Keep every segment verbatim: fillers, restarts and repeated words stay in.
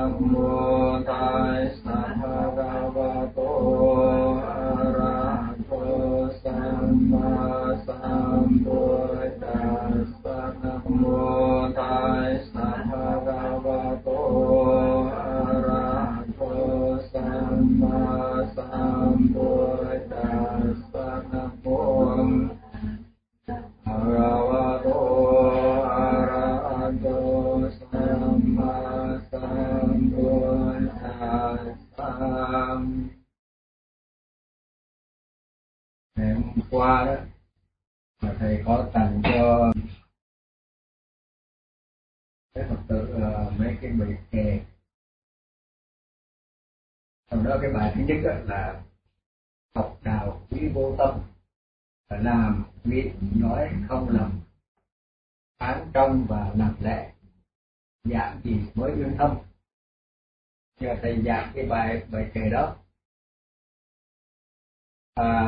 Nam mô Tassa Bhagavato Arahato Samma Sambuddhassa. Nam mô Tassa Bhagavato Arahato Samma Sambuddhassa. Nam mô Bhagavato Arahato Samma Sambuddhassa. Ngày hôm qua đó mà thầy có tặng cho cái Phật tử uh, mấy cái bài kệ. Trong đó cái bài thứ nhất là học đạo quý vô tâm, là làm việc nói không lầm, phán trong và làm lẽ, giảng gì mới uyên thâm. Giờ thầy giảng cái bài bài kệ đó. À,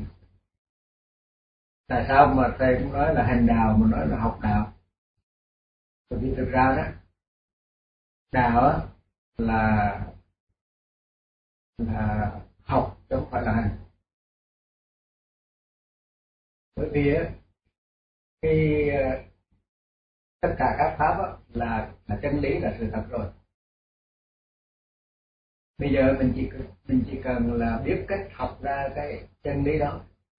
tại sao mà thầy cũng nói là hành đạo mà nói là học đạo? Bởi vì thực ra đó, đạo á, là là học chứ không phải là hành. Bởi vì á, cái tất cả các pháp á, là là chân lý, là sự thật rồi. Bây giờ mình chỉ mình chỉ cần là biết cách học ra cái chân lý đó,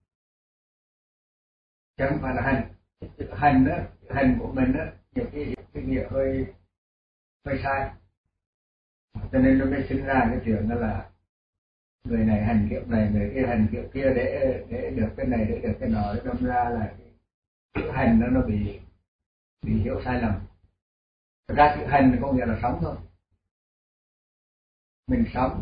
chứ không phải là hành. Hành đó, hành của mình đó, nhiều cái cái nghĩa hơi hơi sai, cho nên nó mới sinh ra cái chuyện đó là người này hành kiểu này, người kia hành kiểu kia để để được cái này, để được cái nọ, để đâm ra là cái hành đó nó bị bị hiểu sai lầm. Thật ra chữ hành có nghĩa là sống thôi. Mình sống,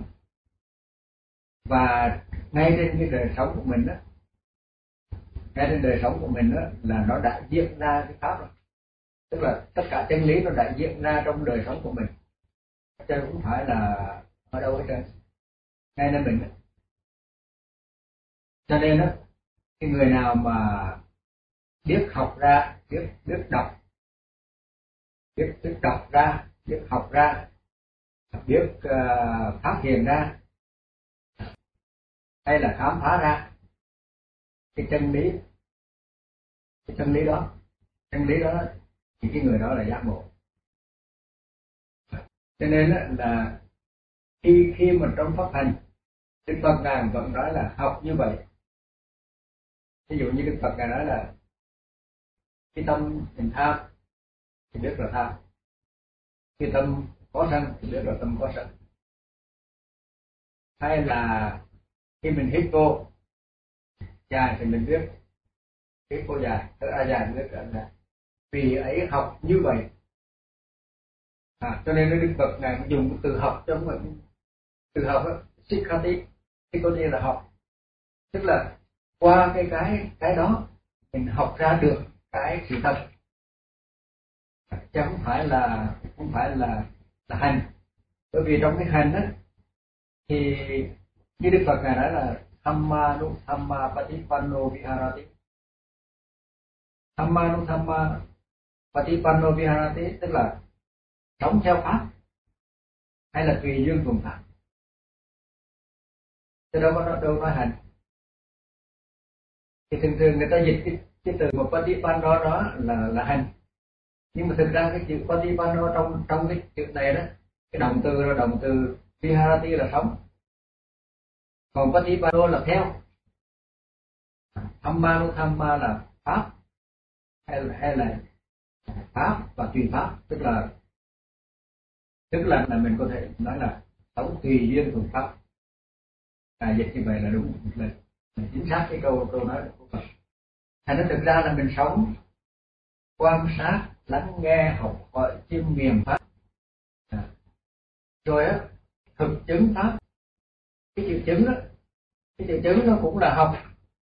và ngay trên cái đời sống của mình đó, ngay trên đời sống của mình đó là nó đã diễn ra cái pháp rồi. Tức là tất cả chân lý nó đã diễn ra trong đời sống của mình, chứ không phải là ở đâu hết trơn, ngay nơi mình. Cho nên đó, cái người nào mà biết học ra, biết biết đọc, biết biết đọc ra, biết học ra, biết uh, phát hiện ra, hay là khám phá ra cái chân lý, cái chân lý đó, chân lý đó thì cái người đó là giác ngộ. Cho nên là khi khi mà trong pháp hành, Đức Phật ngài vẫn nói là học như vậy. Ví dụ như Đức Phật ngài nói là cái tâm mình tham thì biết là tham, cái tâm có sân thì biết là tâm có sân. Hay là khi mình hít vô dài thì mình biết hít vô dài, thở ra dài mình biết là dài. Vì ấy học như vậy. À, cho nên Đức Phật ngài mới dùng từ học trong mình. Từ học đó, Sikhati, thì có nghĩa là học. Tức là qua cái cái cái đó mình học ra được cái sự thật, chứ không phải là không phải là là hành. Bởi vì trong cái hành đó thì như Đức Phật ngài nói là Thamma nu Thamma Patipanno Viharati. Thamma nu Thamma Patipanno Viharati tức là sống theo pháp hay là tùy duyên thuận pháp. Chứ đâu có đâu nói hành. Thì thường thường người ta dịch cái, cái từ một Patipanno đó là là hành. Nhưng mà thực ra cái chữ Patipanno trong trong cái chữ này đó, cái động từ là động từ Viharati là sống, còn Patipanno là theo. Thamma nu Thamma là pháp hay là, hay là pháp và tùy pháp, tức là tức là, là mình có thể nói là sống tùy duyên thuận pháp. À, dịch như vậy là đúng, là, là chính xác cái câu câu nói của Phật. Thành ra thực ra là mình sống quan sát, lắng nghe, học hỏi, chiêm nghiệm pháp, à, rồi á thực chứng pháp. Cái chữ chứng đó, cái chữ chứng nó cũng là học.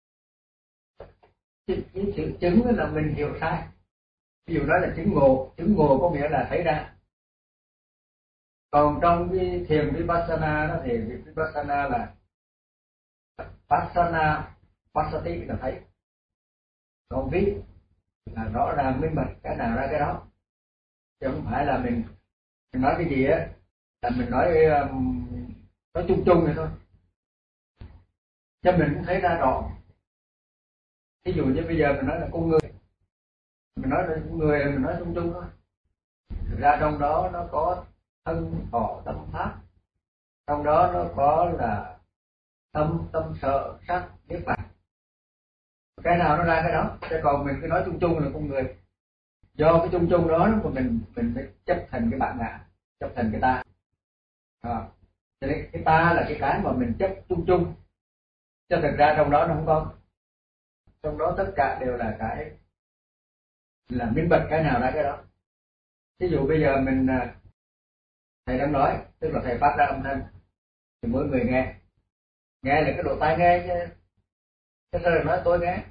Cái, cái chữ chứng là mình hiểu sai. Ví dụ nói là chứng ngộ, chứng ngộ có nghĩa là thấy ra. Còn trong cái thiền Vipassana đó thì Vipassana là Passana, Passati là thấy. Còn Vi là rõ ràng minh bạch, cái nào ra cái đó. Chứ không phải là mình, mình nói cái gì á là mình nói um, nói chung chung vậy thôi, cho mình cũng thấy ra rõ. Ví dụ như bây giờ mình nói là con người, mình nói là con người, mình nói chung chung thôi. Thực ra trong đó nó có thân thọ tâm pháp, trong đó nó có là tâm tâm sợ sắc niết bàn. Cái nào nó ra cái đó, chứ còn mình cứ nói chung chung là con người. Do cái chung chung đó mà mình mình mới chấp thành cái bản ngã, chấp thành cái ta. À, cho nên cái ta là cái cái mà mình chấp chung chung, cho thực ra trong đó nó không có. Trong đó tất cả đều là cái là minh bạch cái nào ra cái đó. Ví dụ bây giờ mình thầy đang nói, tức là thầy phát ra âm thanh thì mỗi người nghe, nghe là cái độ tai nghe chứ, cái sao nói tôi nghe.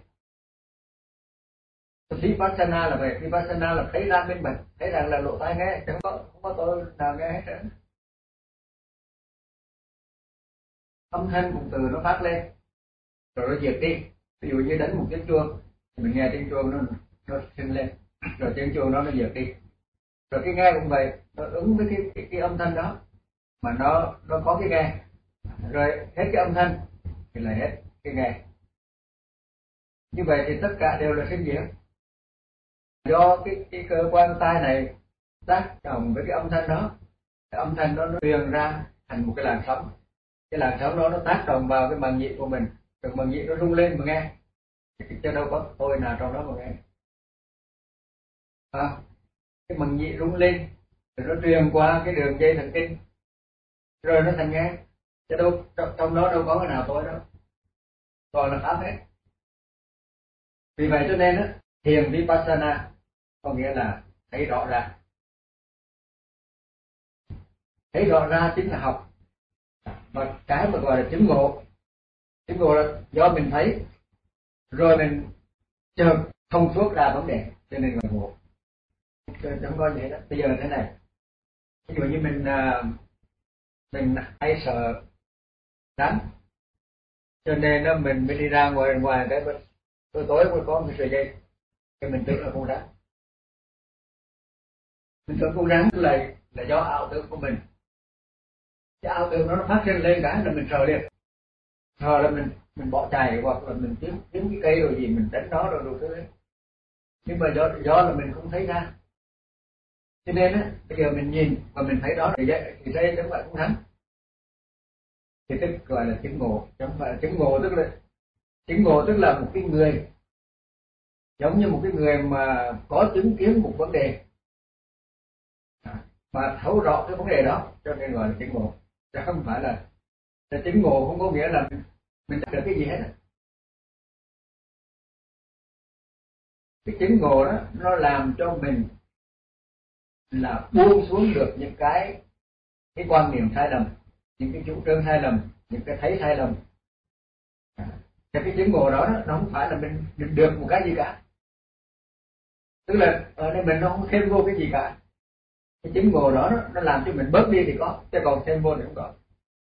Vipassana là về Vipassana là thấy ra minh bạch, thấy rằng là lộ tai nghe, chẳng có không có tôi nào nghe hết trơn. Âm thanh một từ nó phát lên rồi nó diệt đi. Ví dụ như đánh một tiếng chuông thì mình nghe tiếng chuông nó nó sinh lên, rồi tiếng chuông nó nó diệt đi. Rồi cái nghe cũng vậy, nó ứng với cái cái, cái âm thanh đó mà nó nó có cái nghe, rồi hết cái âm thanh thì là hết cái nghe. Như vậy thì tất cả đều là sinh diệt. Do cái cái cơ quan tai này tác động với cái âm thanh đó, cái âm thanh đó nó truyền ra thành một cái làn sóng, cái làn sóng đó nó tác động vào cái màng nhĩ của mình, rồi màng nhĩ nó rung lên mà nghe, chứ đâu có tôi nào trong đó mà nghe. À, cái màng nhĩ rung lên rồi nó truyền qua cái đường dây thần kinh rồi nó thành nghe, chứ đâu trong đó đâu có cái nào tôi đâu, toàn là pháp hết. Vì vậy cho nên á, thiền Vipassana có nghĩa là thấy rõ ra. Thấy rõ ra chính là học. Mà cái mà gọi là chứng ngộ, chứng ngộ là do mình thấy rồi mình chợt thông suốt ra vấn đề, cho nên là ngộ. Chẳng có gì đó. Bây giờ thế này, ví dụ như mình mình hay sợ rắn, cho nên nó mình mới đi ra ngoài ngoài cái tối tối mới có một sợi dây, cái mình tưởng là con rắn. Mình tưởng con rắn là là do ảo tưởng của mình. Cái ảo tưởng nó nó phát sinh lên cái là mình sợ liền, sợ là mình mình bỏ chạy, hoặc là mình kiếm kiếm cái cây rồi gì mình đánh nó rồi đủ thứ đấy. Nhưng mà do do là mình không thấy ra, cho nên á bây giờ mình nhìn và mình thấy đó thì dây thì dây chẳng phải con rắn, thì tức gọi là chứng ngộ. Chẳng phải chứng ngộ tức là chứng ngộ tức là một cái người, giống như một cái người mà có chứng kiến một vấn đề mà thấu rõ cái vấn đề đó, cho nên gọi là chứng ngộ. Chứ không phải là, là chứng ngộ không có nghĩa là mình, mình đạt được cái gì hết. Cái chứng ngộ đó nó làm cho mình là buông xuống được những cái cái quan niệm sai lầm, những cái chủ trương sai lầm, những cái thấy sai lầm. Thì cái chứng ngộ đó nó không phải là mình, mình được một cái gì cả, tức là ở đây mình nó không thêm vô cái gì cả. Cái chứng ngộ đó nó, nó làm cho mình bớt đi thì có, chứ còn thêm vô thì không có.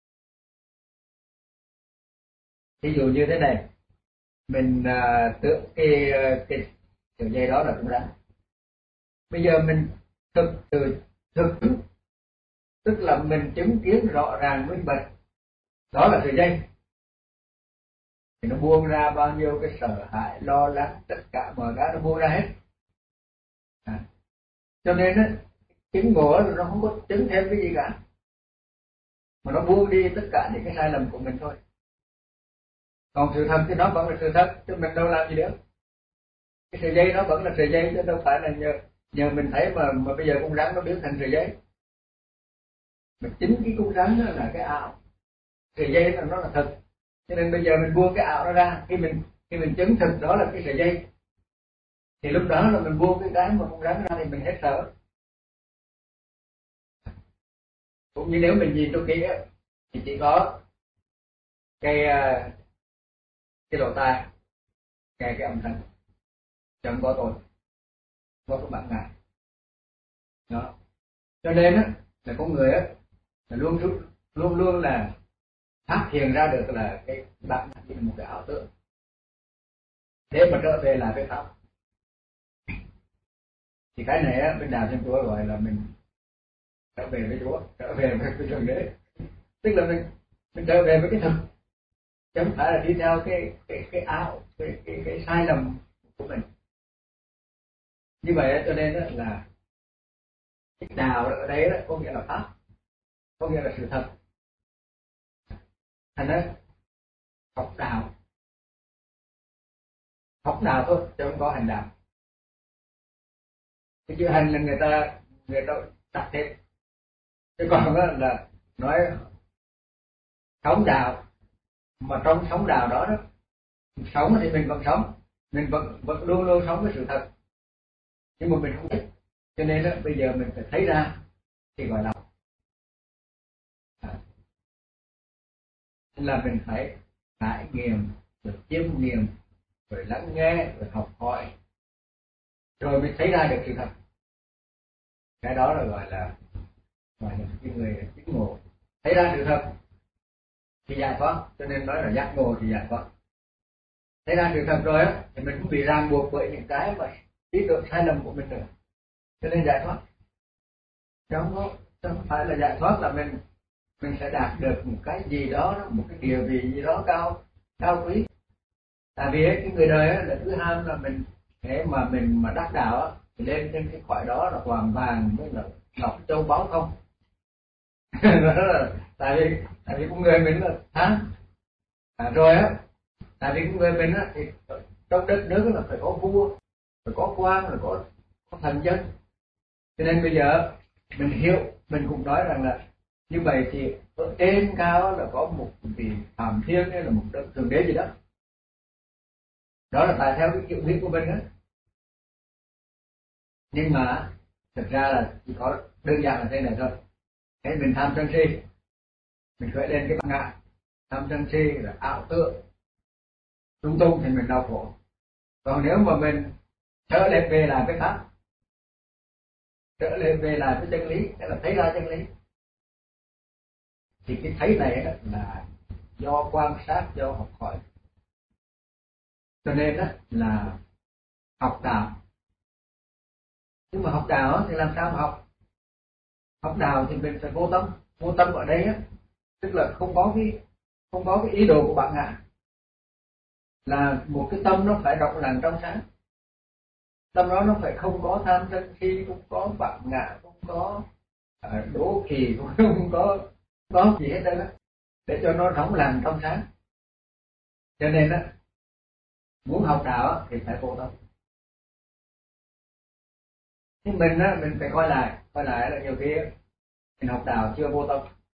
Ví dụ như thế này, mình uh, tưởng cái cái sợi dây đó là cũng rắn. Bây giờ mình thực từ thực tức là mình chứng kiến rõ ràng minh bạch đó là sợi dây, thì nó buông ra bao nhiêu cái sợ hãi lo lắng, tất cả mọi cái nó buông ra hết. À, cho nên á, chứng ngộ nó không có chứng thêm cái gì cả, mà nó buông đi tất cả những cái sai lầm của mình thôi. Còn sự thật thì nó vẫn là sự thật, chứ mình đâu làm gì được. Cái sợi dây nó vẫn là sợi dây, chứ đâu phải là nhờ nhờ mình thấy mà mà bây giờ con rắn nó biến thành sợi dây. Mà chính cái con rắn đó là cái ảo, sợi dây là nó là thật. Cho nên bây giờ mình buông cái ảo nó ra, khi mình khi mình chứng thực đó là cái sợi dây, thì lúc đó là mình buông cái cái mà con rắn ra thì mình hết sợ. Cũng như nếu mình nhìn cho kỹ thì chỉ có cái cái lỗ tai nghe cái âm thanh, chẳng có tôi, có cái bản ngã đó. Cho nên á là con người á là luôn luôn luôn là phát hiện ra được là cái bản ngã chỉ là một cái ảo tưởng để mà trở về lại với pháp. Thì cái này á bên đạo Thiên Chúa gọi là mình trở về với Chúa, trở về với, với Thượng Đế. Tức là mình mình trở về với cái thực, chứ không phải là đi theo cái cái cái áo cái cái, cái sai lầm của mình. Như vậy cho nên đó là cái đạo ở đây đó có nghĩa là pháp, có nghĩa là sự thật. Thành ra học đạo, học đạo thôi chứ không có hành đạo. Cái chữ hành là người ta người ta đặt thêm, chứ còn đó là nói sống đạo, mà trong sống đạo đó đó, sống thì mình vẫn sống, mình vẫn vẫn luôn luôn sống với sự thật, nhưng mà mình không biết, cho nên đó bây giờ mình phải thấy ra thì gọi là à, là mình phải trải nghiệm, rồi chiêm nghiệm, rồi lắng nghe, rồi học hỏi, rồi mới thấy ra được sự thật. Cái đó là gọi là gọi là cái người chứng ngộ, thấy ra sự thật thì giải thoát. Cho nên nói là giác ngộ thì giải thoát. Thấy ra sự thật rồi á thì mình cũng bị ràng buộc bởi những cái mà ý tưởng sai lầm của mình nữa, cho nên giải thoát. Chứ không có, không phải là giải thoát là mình mình sẽ đạt được một cái gì đó, một cái địa vị gì đó cao cao quý. Tại vì cái người đời á là thứ ham là mình, để mà mình mà đắc đạo á thì lên trên cái cõi đó là toàn vàng với là ngọc châu báu không. Đó là tại vì tại vì con người mình là tham à, rồi á, tại vì con người mình á thì trong đất nước là phải có vua, phải có quan, phải có, có thần dân. Cho nên bây giờ mình hiểu, mình cũng nói rằng là như vậy thì ở trên cao là có một vị Phạm Thiên hay là một đấng Thượng Đế gì đó. Đó là tại theo cái kiểu biết của mình á. Nhưng mà thực ra là chỉ có đơn giản là thế này thôi. Thế mình tham sân si, mình khởi lên cái bản ngã tham sân si là ảo tưởng lung tung thì mình đau khổ. Còn nếu mà mình trở lên về lại với pháp, trở lên về lại với chân lý, tức là thấy ra chân lý, thì cái thấy này là do quan sát, do học hỏi. Cho nên đó là học đạo. Nhưng mà học đạo thì làm sao mà học? Học đạo thì mình phải vô tâm. Vô tâm ở đây á, tức là không có cái không có cái ý đồ của bạn ngã, là một cái tâm nó phải rộng lặng trong sáng. Tâm đó nó phải không có tham sân si, không có bạn ngã, không có uh, đố kỵ, cũng không có có gì hết đây đó, để cho nó rộng lặng trong sáng. Cho nên á, muốn học đạo thì phải vô tâm. Nhưng mình á, mình phải coi lại, coi lại là nhiều khi mình học đạo chưa vô tâm.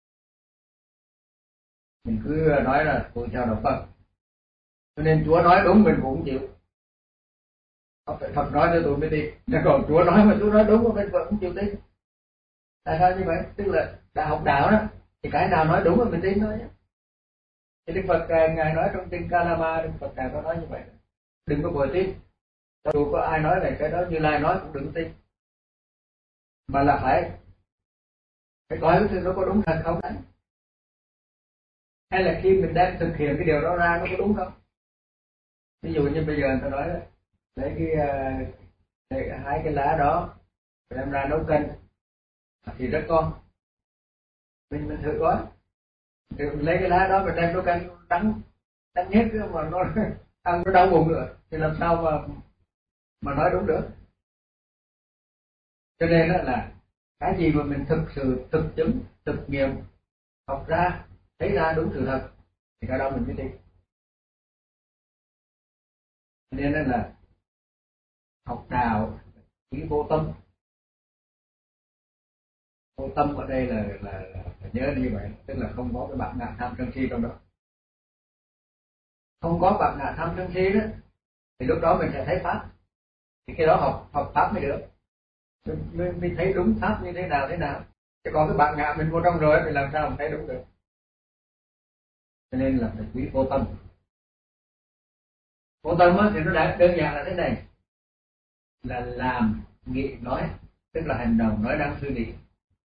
Mình cứ nói là tôi theo đạo Phật, cho nên Chúa nói đúng mình cũng chịu. Phải Phật nói cho tôi mới tin, nhưng còn Chúa nói mà Chúa nói đúng mà mình vẫn không chịu tin. Tại sao như vậy? Tức là đã học đạo đó thì cái nào nói đúng là mình tin thôi. Thì Đức Phật ngài nói trong kinh Kalama, Đức Phật ngài có nói như vậy, đừng có vội tin. Dù có ai nói về cái đó, Như Lai nói cũng đừng tin, mà là phải phải coi cái thứ đó có đúng thật không đấy, hay là khi mình đang thực hiện cái điều đó ra nó có đúng không. Ví dụ như bây giờ người ta nói đó, lấy cái lấy hai cái lá đó đem ra nấu canh thì rất ngon, mình mình thử coi, mình lấy cái lá đó mình đem nấu canh đắng đắng nhất mà nó ăn nó đau bụng nữa thì làm sao mà mà nói đúng được. Cho nên đó là cái gì mà mình thực sự thực chứng, thực nghiệm, học ra, thấy ra đúng sự thật thì cái đó mình mới tin. Cho nên đó là học đạo chỉ vô tâm. Vô tâm ở đây là là, là phải nhớ như vậy, tức là không có cái bản ngã tham sân si trong đó. Không có bản ngã tham sân si đó thì lúc đó mình sẽ thấy pháp, thì cái đó học học pháp mới được, mình, mình thấy đúng pháp như thế nào thế nào. Chứ còn cái bản ngã mình vô trong rồi thì làm sao mình thấy đúng được. Cho nên là phải quý vô tâm. Vô tâm thì nó đã đơn giản là thế này, là làm nghĩ nói, tức là hành động nói năng suy nghĩ.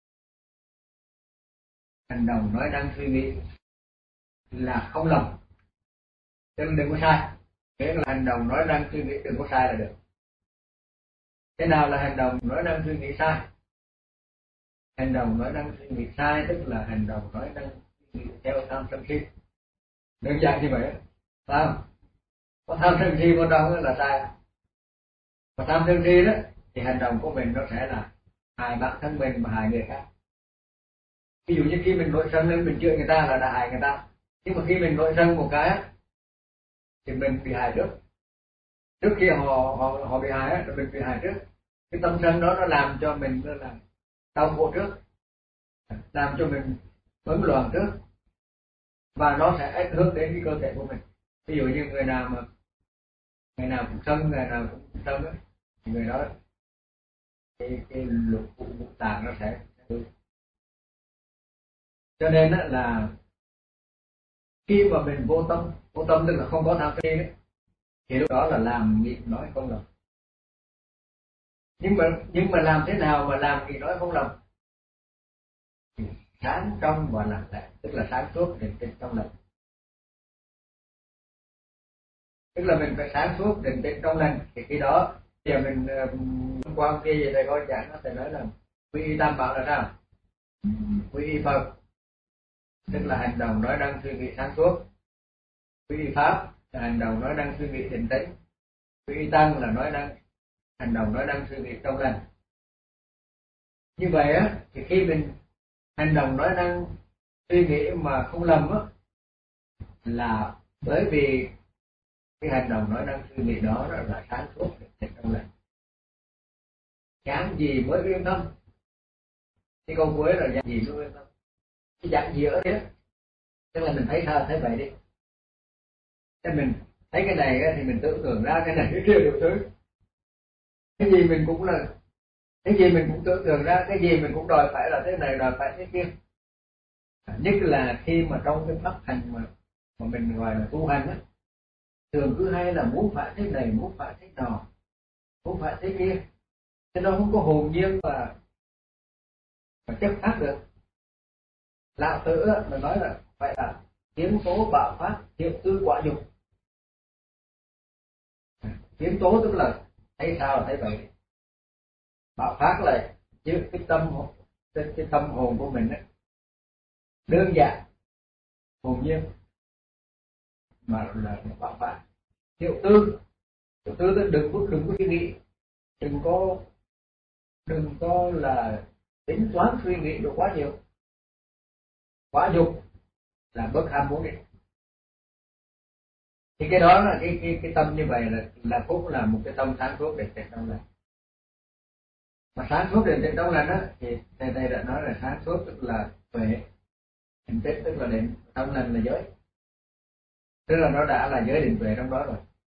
Hành động nói năng suy nghĩ là không lầm, tức là đừng có sai. Nghĩa là hành động nói năng suy nghĩ đừng có sai là được. Thế nào là hành động nói năng suy nghĩ sai? Hành động nói năng suy nghĩ sai tức là hành động nói năng suy nghĩ theo tham sân si. Đơn giản như vậy, phải không? Có tham sân si vào trong là sai. Và tham sân si đó thì hành động của mình nó sẽ là hại bản thân mình và hại người khác. Ví dụ như khi mình nổi sân lên mình chửi người ta là đã hại người ta, nhưng mà khi mình nổi sân một cái thì mình bị hại trước. Trước khi họ họ họ bị hại thì mình bị hại trước. Cái tâm sân đó nó làm cho mình nó là đau khổ trước, làm cho mình bấn loạn trước, và nó sẽ ảnh hưởng đến cái cơ thể của mình. Ví dụ như người nào mà ngày nào cũng sân, ngày nào cũng sân ấy, thì người đó cái cái lục phủ ngũ tạng nó sẽ hư. Cho nên là khi mà mình vô tâm, vô tâm tức là không có tham sân ấy, thì lúc đó là làm nghĩ nói không lòng. Nhưng mà nhưng mà làm thế nào mà làm nghĩ nói không lòng? Sáng trong và lặng lẽ, tức là sáng suốt định tĩnh trong lành. Tức là mình phải sáng suốt định tĩnh trong lành, thì khi đó thì mình hôm qua kia về thầy coi giảng nó thầy nói là quy y tam bảo là sao? Quy y Phật tức là hành động nói năng suy nghĩ sáng suốt, quy y Pháp là hành động nói năng suy nghĩ định tĩnh, quy y Tăng là nói năng hành động nói năng suy nghĩ trong lành. Như vậy á thì khi mình hành động nói năng suy nghĩ mà không lầm á, là bởi vì cái hành động nói năng suy nghĩ đó là sáng suốt trong lành. Dạng gì mới yên tâm? Cái câu cuối là dạng gì mới yên tâm? Cái dạng gì ở đấy, tức là mình thấy sao thấy vậy đi. Thế mình thấy cái này thì mình tưởng tượng ra cái này cái kia đủ thứ. Cái gì mình cũng là cái gì mình cũng tưởng tượng ra, cái gì mình cũng đòi phải là thế này, đòi phải thế kia. Nhất là khi mà trong cái pháp hành mà mà mình gọi là tu hành á, thường cứ hay là muốn phải thế này, muốn phải thế nọ, muốn phải thế kia, chứ nó không có hồn nhiên và và chấp áp được. Lão Tử mà nói là phải là kiến tố bạo phát, hiệu tư quả dục. Kiến tố tức là thấy sao thấy vậy, bạo phát là chứ cái tâm cái, cái tâm hồn của mình ấy, đơn giản hồn nhiên mà là bạo phát. Hiệu tư, hiệu tư tức đừng có đừng có suy nghĩ, đừng có đừng có là tính toán suy nghĩ được quá nhiều. Quá dục là bất ham muốn đi. Thì cái đó là cái cái cái tâm như vậy là là cũng là một cái tâm sáng suốt định tĩnh trong lành. Mà sáng suốt định tĩnh trong lành đó thì thầy thầy đã nói là sáng suốt tức là tuệ, định tĩnh tức là định trong lành là giới, tức là nó đã là giới định tuệ trong đó rồi.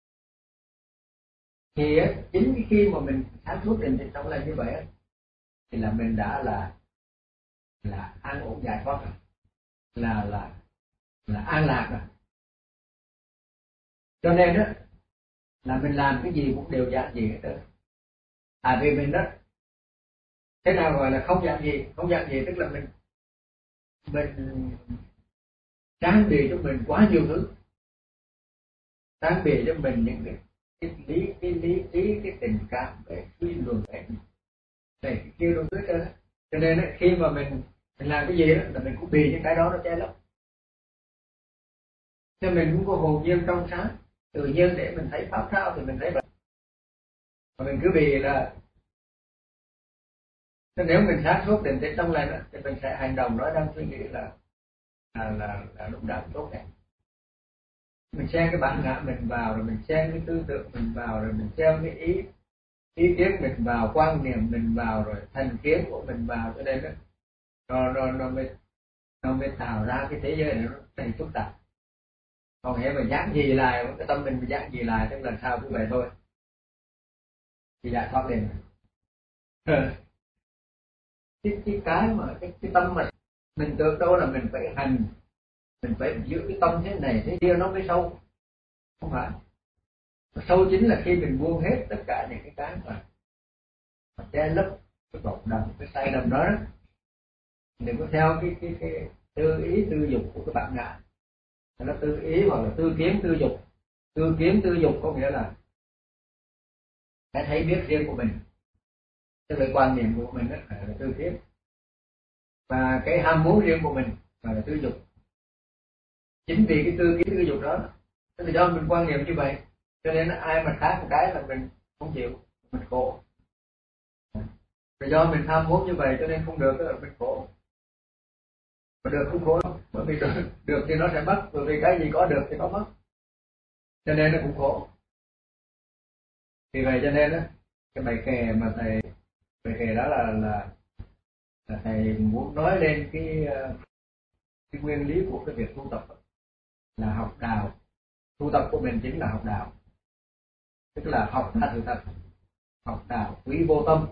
Thì chính khi mà mình sáng suốt định tĩnh trong lành như vậy thì là mình đã là là an ổn giải thoát rồi, là là là an lạc rồi. Cho nên đó là mình làm cái gì cũng đều giản dị hết trơn. À vì mình đó, thế nào gọi là không giản dị? Không giản dị tức là mình mình trang bị cho mình quá nhiều thứ, trang bị cho mình những cái cái lý cái lý trí, cái tình cảm, cái suy luận cái này cái kia đâu hết trơn. Cho nên đó, khi mà mình mình làm cái gì đó là mình cũng bị những cái đó nó che lấp, cho mình cũng có hồn nhiên trong sáng tự nhiên để mình thấy pháp sao thì mình thấy vậy. Mà mình cứ bị là nếu mình sáng suốt định tĩnh trong lành đó, thì mình sẽ hành động nói năng suy nghĩ là là là, là lúc nào cũng tốt đẹp. Mình xem cái bản ngã mình vào, rồi mình xem cái tư tưởng mình vào, rồi mình xem cái ý ý kiến mình vào, quan niệm mình vào, rồi thành kiến của mình vào, cho nên đó nó nó nó mới nó mới tạo ra cái thế giới này nó đầy phức tạp. Còn hễ mà dán gì lại cái tâm mình bị dán gì lại tức là sao cũng vậy thôi, thì giải thoát liền. cái cái cái mà cái, cái tâm mà mình tưởng đâu là mình phải hành, mình phải giữ cái tâm thế này thế kia nó mới sâu, không phải. Sâu chính là khi mình buông hết tất cả những cái cái mà, mà che lấp cái vọng động, cái sai lầm đó, đó. Đừng có theo cái cái cái tư ý tư dục của cái bạn ngã, nó tư ý hoặc là tư kiến tư dục. Tư kiến tư dục có nghĩa là cái thấy biết riêng của mình, tức là quan niệm của mình đó là tư kiến. và cái ham muốn riêng của mình gọi là tư dục. Chính vì cái tư cái tư dục đó, tức là do mình quan niệm như vậy, cho nên ai mà khác một cái là mình không chịu, mình khổ. Và do mình tham muốn như vậy cho nên không được, tức là mình khổ. Mà được không khổ lắm, bởi vì được, được thì nó sẽ mất, bởi vì cái gì có được thì có mất, cho nên nó cũng khổ. Vì vậy cho nên đó, cái bài kệ mà thầy bài kệ đó là là, là thầy muốn nói lên cái cái nguyên lý của cái việc tu tập là học đạo. Tu tập của mình chính là học đạo, tức là học ra sự thật, học đạo quý vô tâm,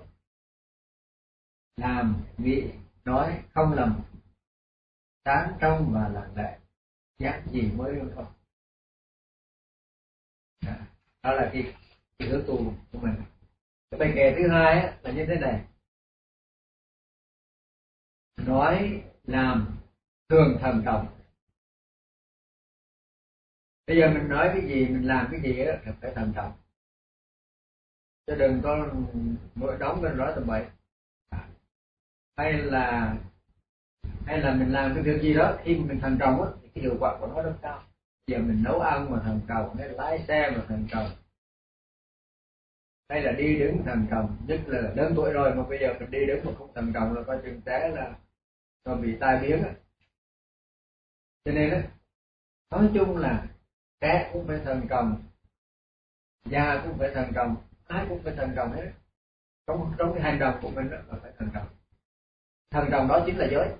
làm nghĩ nói không lầm, sáng trong và lặng lẽ, giác gì mới không. Đó là cái, cái hướng tu của mình. Cái bài kệ thứ hai á, là như thế này: nói làm thường thận trọng. Bây giờ mình nói cái gì, mình làm cái gì á, phải thận trọng, chứ đừng có mỗi đóng lên nói tầm bậy. Hay là hay là mình làm cái việc gì đó khi mình thận trọng á, thì cái hiệu quả của nó rất cao. Giờ mình nấu ăn mà thận trọng, hay lái xe mà thận trọng, hay là đi đứng thận trọng, nhất là lớn tuổi rồi mà bây giờ mình đi đứng mà không thận trọng là coi chừng té là nó bị tai biến á. Cho nên á, nói chung là trẻ cũng phải thận trọng, già cũng phải thận trọng, ai cũng phải thận trọng hết. Trong trong cái hành động của mình đó là phải thận trọng. Thận trọng đó chính là giới.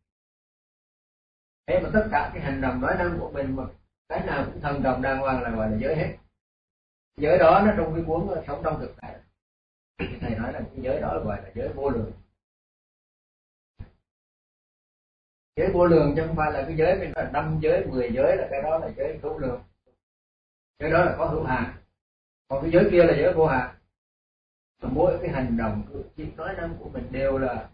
Thế mà tất cả cái hành động nói năng của mình mà cái nào cũng thận trọng đàng hoàng là gọi là giới hết. Giới đó nó trong cái cuốn Sống trong thực tại, thầy nói là cái giới đó gọi là giới vô lượng. Giới vô lượng chứ không phải là cái giới mình là năm giới, mười giới là cái đó là giới hữu lượng. Giới đó là có hữu hạn. Còn cái giới kia là giới vô hạn. Mỗi cái hành động, cử chỉ nói năng của mình đều là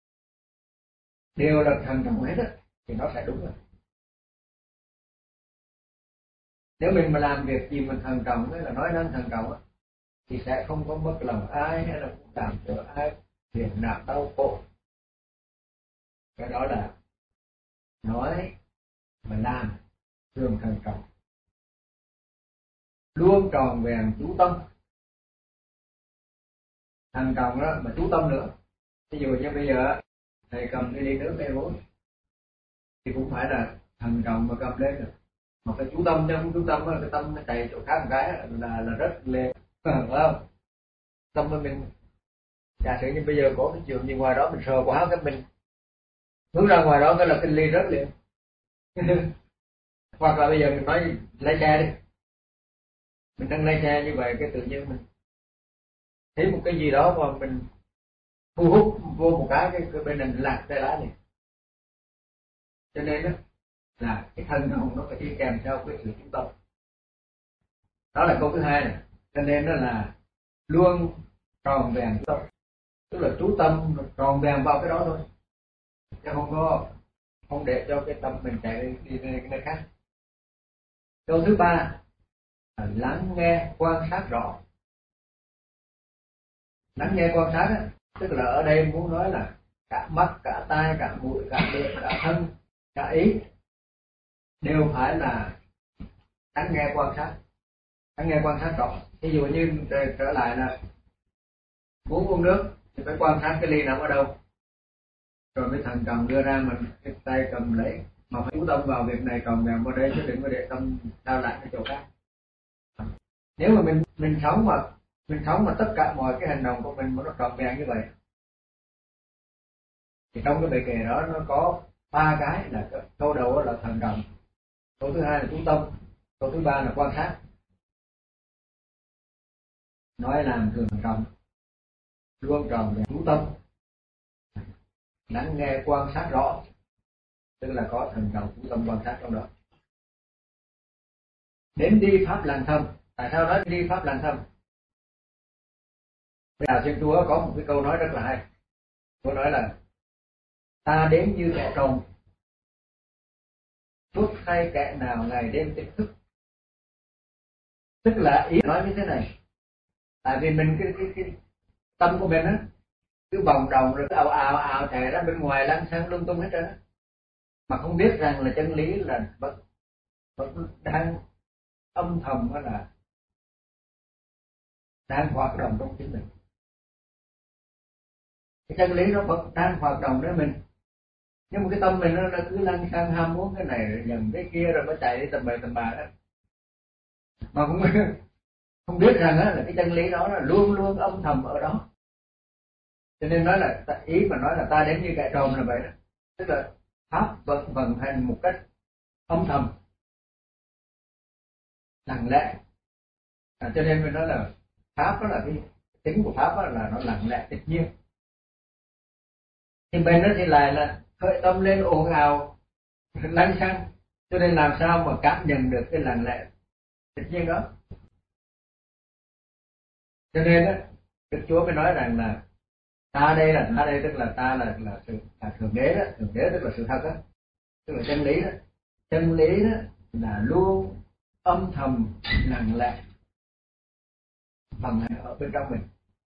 đều là thận trọng hết á, thì nó sẽ đúng rồi. Nếu mình mà làm việc gì mình thận trọng ấy, là nói năng thận trọng á, thì sẽ không có mất lòng ai hay là không làm cho ai phiền não đau khổ. Cái đó là nói mà làm thường thận trọng, luôn tròn vẹn chú tâm. Thận trọng đó mà chú tâm nữa. Ví dụ như bây giờ thầy cầm cái ly nước đây uống thì cũng phải là thận trọng mà cầm lên được, mà phải chú tâm, chứ không chú tâm cái tâm nó chạy chỗ khác một cái là là rất lên, phải không? Tâm của mình, giả sử như bây giờ có cái trường như ngoài đó mình sờ quá cái mình hướng ra ngoài đó cái là cái ly rớt liền. Hoặc là bây giờ mình nói lái xe đi, mình đang lái xe như vậy cái tự nhiên mình thấy một cái gì đó mà mình thu hút vô một cái cái, cái bên này mình lạc tay lái này. Cho nên đó là cái thân hồn nó phải đi kèm theo cái sự chú tâm. Đó là câu thứ hai này. Cho nên đó là luôn tròn vẹn chú tâm, tức là chú tâm tròn vẹn vào cái đó thôi, chứ không có không để cho cái tâm mình chạy đi, đi, đi cái nơi khác. Câu thứ ba là lắng nghe quan sát rõ. Lắng nghe quan sát á, tức là ở đây muốn nói là cả mắt, cả tai, cả mũi, cả miệng, cả thân, cả ý đều phải là lắng nghe quan sát, lắng nghe quan sát rõ. Ví dụ như trở lại là muốn uống nước thì phải quan sát cái ly nằm ở đâu, rồi mới thận trọng đưa ra mình cái tay cầm lấy, mà phải chú tâm vào việc này còn vẹn vào đây, chứ đừng có để tâm đau lại cái chỗ khác. Nếu mà mình mình sống mà mình sống mà tất cả mọi cái hành động của mình mà nó trọn vẹn như vậy, thì trong cái bài kệ đó nó có ba cái là câu đầu là thận trọng, câu thứ hai là chú tâm, câu thứ ba là quan sát. Nói làm thường thận trọng, luôn tròn vẹn chú tâm, lắng nghe quan sát rõ, tức là có thận trọng chú tâm quan sát trong đó. Đến đi pháp lành thâm. Tại sao nói đi pháp lành thâm? Đạo Thiên Chúa có một cái câu nói rất là hay. Câu nói là ta đến như kẻ trồng, suốt hay kẻ nào ngày đêm tỉnh thức. Tức là ý nói như thế này. Tại vì mình cái cái, cái tâm của mình á, cứ vòng đồng rồi cứ ào ào ào chạy ra bên ngoài lăng xăng lung tung hết trơn á, mà không biết rằng là chân lý là vẫn vẫn đang âm thầm, đó là đang hoạt động trong chính mình. Cái chân lý nó vẫn đang hoạt động với mình, nhưng mà cái tâm mình nó, nó cứ lăng xăng ham muốn cái này rồi nhận cái kia rồi nó chạy đi tầm bậy tầm bạ đó, mà không không biết rằng á là cái chân lý đó là luôn luôn âm thầm ở đó. Cho nên nói là ý mà nói là ta đến như kẻ trộm là vậy đó, tức là pháp vận vận hành một cách âm thầm lặng lẽ. À, cho nên mình nói là pháp đó là cái tính của pháp đó là nó lặng lẽ tự nhiên. Thì bên đó thì lại là khởi tâm lên ồn ào lăng xăng, cho nên làm sao mà cảm nhận được cái lặng lẽ tự nhiên đó. Cho nên đó Đức Chúa mới nói rằng là ta đây là ta đây tức là ta là là sự là thượng đế đó, thượng đế tức là sự thật đó, tức là chân lý đó. Chân lý đó là luôn âm thầm lặng lẽ bằng ở bên trong mình.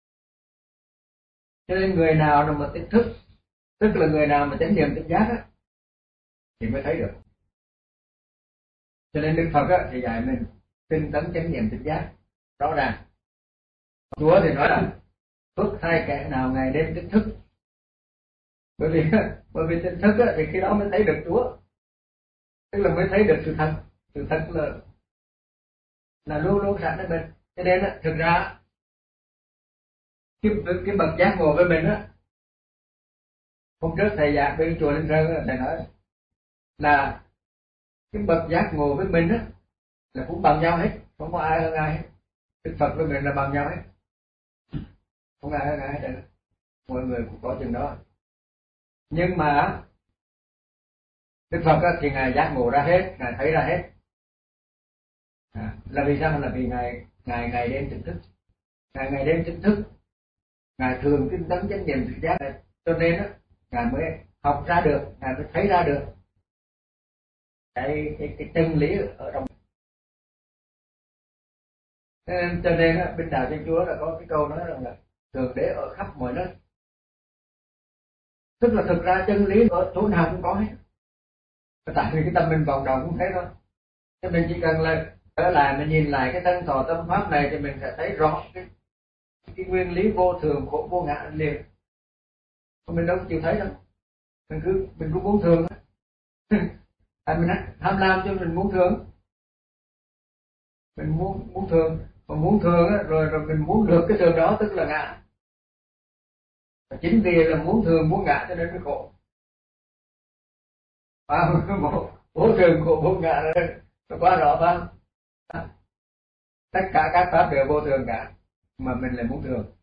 Cho nên người nào mà tỉnh thức, tức là người nào mà chánh niệm tỉnh giác á, thì mới thấy được. Cho nên Đức Phật á, thì dạy mình tinh tấn chánh niệm tỉnh giác rõ ràng. Chúa thì nói là phước thay kẻ nào ngày đêm tỉnh thức, bởi vì bởi vì tỉnh thức á, thì khi đó mới thấy được Chúa, tức là mới thấy được sự thật. Sự thật là là luôn luôn sẵn ở mình. Cho nên á, thực ra cái cái bậc giác ngộ với mình á, hôm trước thầy giảng bên chùa Linh Sơn, thầy nói là cái bậc giác ngộ với mình á là cũng bằng nhau hết, không có ai hơn ai hết. Đức Phật với mình là bằng nhau hết, không ai hơn ai hết. Mọi người cũng có chừng đó. Nhưng mà Đức Phật á, thì ngài giác ngộ ra hết, ngài thấy ra hết. À, là vì sao? Là vì ngài ngài ngày đêm tỉnh thức, ngài ngày đêm tỉnh thức, ngài thường tinh tấn chánh niệm tỉnh giác này. Cho nên á, ngài mới học ra được, ngài mới thấy ra được cái cái cái chân lý ở trong. Nên, cho nên á, bên đạo Thiên Chúa là có cái câu nói rằng là thượng đế ở khắp mọi nơi, tức là thực ra chân lý ở chỗ nào cũng có hết. Tại vì cái tâm mình vòng đồng cũng thấy thôi. Cho mình chỉ cần là trở lại mình nhìn lại cái thân thọ tâm pháp này thì mình sẽ thấy rõ cái cái nguyên lý vô thường khổ vô ngã liền. Còn mình đâu chịu thấy đâu, mình cứ mình cứ muốn thường á. Tại mình tham lam cho mình muốn thường, mình muốn muốn thường, còn muốn thường á, rồi rồi mình muốn được cái thường đó tức là ngã. Và chính vì là muốn thường muốn ngã cho nên mới khổ. À, vô thường khổ vô ngã rồi nó quá rõ phải không? Tất cả các pháp đều vô thường cả, mà mình lại muốn thường.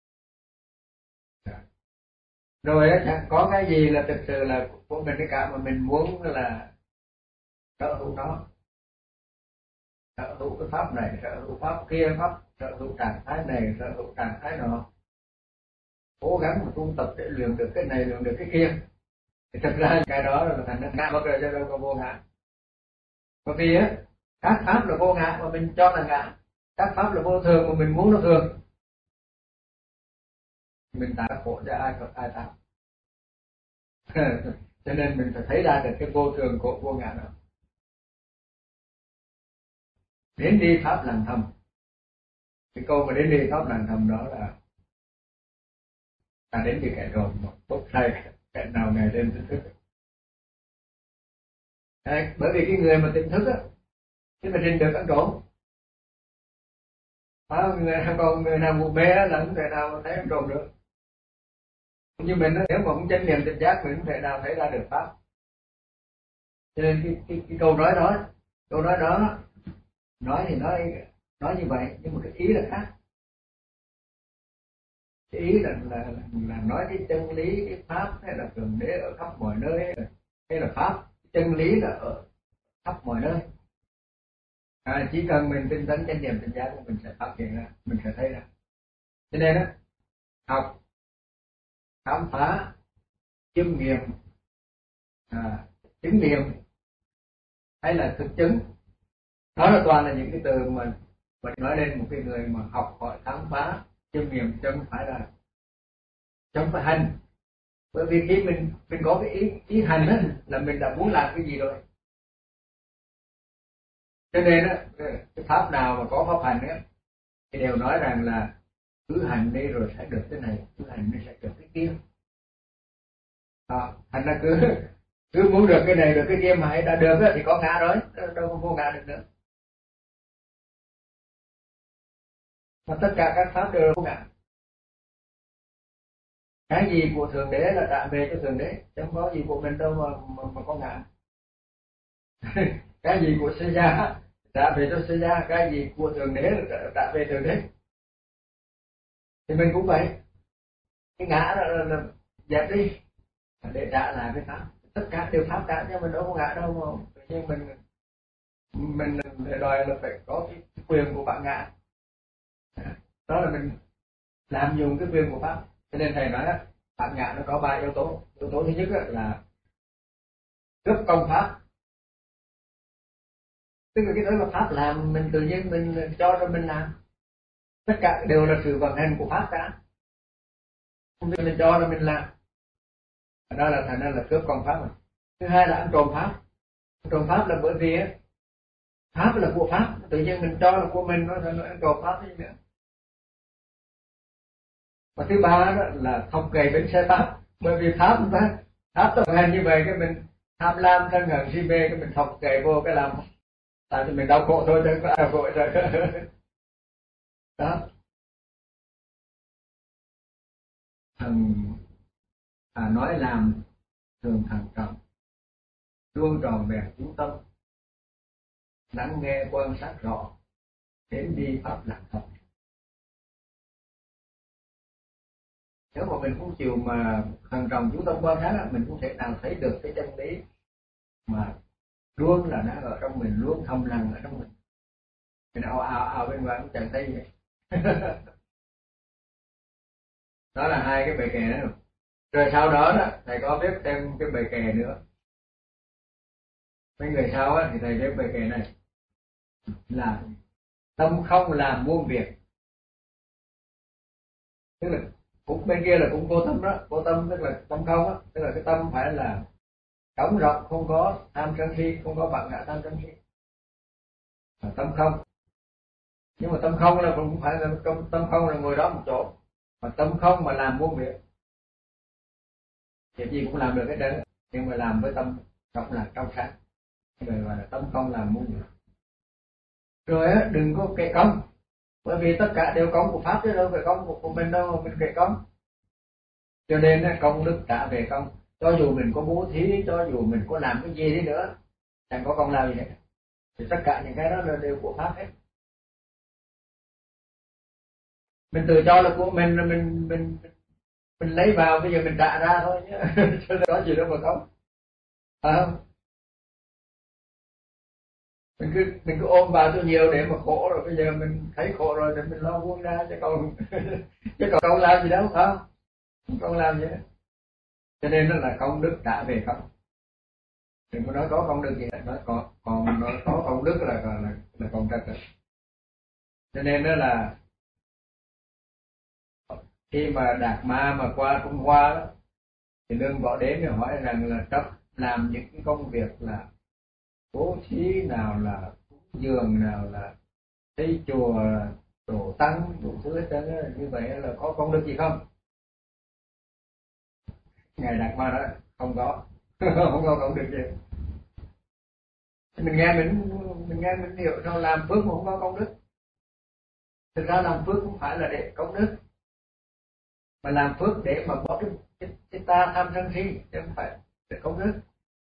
Rồi á, chẳng có cái gì là thực sự là của mình cả, mà mình muốn là sở hữu nó, sở hữu cái pháp này, sở hữu pháp kia, pháp sở hữu trạng thái này, sở hữu trạng thái nọ, cố gắng mà tu tập để luyện được cái này, luyện được cái kia. Thì thực ra cái đó là thành ra ngã, bất cứ cho đâu có vô ngã. Bởi vì á, các pháp là vô ngã mà mình cho là ngã, các pháp là vô thường mà mình muốn nó thường, mình tạo khổ cho ai có ai tạo. Cho nên mình phải thấy ra được cái vô thường của vô ngã đó. Đến đi pháp lặng thầm. Cái câu mà đến đi pháp lặng thầm đó là ta đến từ kẻ trộm mà bốc thay kẻ nào ngày đêm tỉnh thức. Đấy, bởi vì cái người mà tỉnh thức á, thì mà trình được ăn trộm. À, người nào còn người nào ngủ mê là không thể nào thấy ăn trộm được. Nhưng mình nếu mà không chánh niệm tỉnh giác mình không thể nào thấy ra được pháp. Cho nên cái, cái, cái câu nói đó, câu nói đó nói thì nói nói như vậy, nhưng mà cái ý là khác. Cái ý là là, là nói cái chân lý, cái pháp hay là thượng đế ở khắp mọi nơi, hay là pháp chân lý là ở khắp mọi nơi. À, chỉ cần mình tinh tấn chánh niệm tỉnh giác của mình sẽ phát hiện ra, mình sẽ thấy ra. Cho nên đó, học, khám phá, chiêm nghiệm, à, chứng nghiệm hay là thực chứng, đó là toàn là những cái từ mà mình nói lên một cái người mà học hỏi khám phá chiêm nghiệm, chứ không phải là Chẳng phải hành. Bởi vì khi mình mình có cái ý ý hành á là mình đã muốn làm cái gì rồi. Cho nên á cái pháp nào mà có pháp hành á thì đều nói rằng là cứ hành đi rồi sẽ được cái này, cứ hành đi sẽ được cái kia. À, thành ra cứ cứ muốn được cái này được cái kia mà hãy đã được á thì có ngã rồi, đâu có vô ngã được nữa. Mà tất cả các pháp đều vô ngã. Cái gì của thượng đế là trả về cho thượng đế, chẳng có gì của mình đâu mà mà, mà có ngã. Cái gì của sư gia trả về cho sư gia, cái gì của thượng đế là trả, trả về thượng đế. Thì mình cũng vậy, cái ngã là, là, là dẹp đi để trả lại cái pháp. Tất cả đều pháp cả nhưng mình đâu có ngã đâu mà nhưng mình mình đòi là phải có cái quyền của bạn ngã. Đó là mình làm dùng cái quyền của pháp. Cho nên thầy nói á, bạn ngã nó có ba yếu tố. Yếu tố thứ nhất là cướp công pháp, tức là cái đó là pháp làm mình tự nhiên mình cho cho mình làm, tất cả đều là sự vận hành của pháp cả, mình cho cho mình làm, đó là thành ra là cướp công pháp. Rồi thứ hai là ăn trộm pháp. Trộm pháp là bởi vì pháp là của pháp, tự nhiên mình cho là của mình, nó thành ăn trộm pháp gì nữa. Và thứ ba đó là thọc gậy bánh xe pháp, bởi vì pháp pháp pháp vận hành như vậy, cái mình tham lam sân hận si mê, cái mình thọc gậy vô cái làm tại vì mình đau khổ thôi chứ có đau khổ rồi. Đó. Thần à, nói làm thường thận trọng, luôn tròn vẹn chú tâm, lắng nghe quan sát rõ, đến đi pháp lạc thật. Nếu mà mình không chịu mà thận trọng chú tâm quan sát, mình không thể nào thấy được cái chân lý mà luôn là nó ở trong mình, luôn thầm lặng ở trong mình. Mình ào ào ào bên ngoài cũng chẳng thấy vậy. Đó là hai cái bề kè đó. Rồi sau đó đó thầy có viết thêm cái bề kè nữa. Mấy người sau á thì thầy viết bề kè này là tâm không làm muôn việc. Tức là cũng bên kia là cũng vô tâm đó, vô tâm tức là tâm không á, tức là cái tâm phải là trống rộng, không có tham sân si, không có vọng ngã tham sân si, là tâm không. Nhưng mà tâm không là cũng phải là tâm không là ngồi đó một chỗ, mà tâm không mà làm muôn việc, việc gì cũng làm được hết trơn, nhưng mà làm với tâm rộng là trong sáng, người gọi là tâm không làm muôn việc. Rồi á đừng có kệ công, bởi vì tất cả đều công của pháp chứ đâu phải công của, của mình đâu mà mình kệ công. Cho nên á công đức trả về công, cho dù mình có bố thí, cho dù mình có làm cái gì đi nữa chẳng có công lao gì hết, thì tất cả những cái đó là đều của pháp hết. Mình tự cho là của mình, mình mình mình, mình lấy vào bây giờ mình trả ra thôi chứ có gì đâu mà không, phải không? Mình cứ mình cứ ôm vào cho nhiều để mà khổ, rồi bây giờ mình thấy khổ rồi thì mình lo buông ra, chứ còn chứ còn công làm gì đâu, phải không? Không công làm gì hết. Cho nên nó là công đức trả về không. Đừng có nói có công đức gì hết, nói còn còn nói có công đức là là là, là còn trật rồi. Cho nên đó là khi mà Đạt Ma mà qua Trung Hoa đó, thì Lương Võ Đế mới hỏi rằng là chấp làm những cái công việc là bố thí, nào là dường, nào là xây chùa, đồ tăng, đủ thứ hết trơn, như vậy là có công đức gì không? Ngài Đạt Ma nói không có. Không có công đức gì. Mình nghe mình mình nghe mình hiểu sao làm phước mà không có công đức. Thực ra làm phước không phải là để công đức, mà làm phước để mà bỏ cái, cái, cái ta tham sân si, chứ không phải để công đức.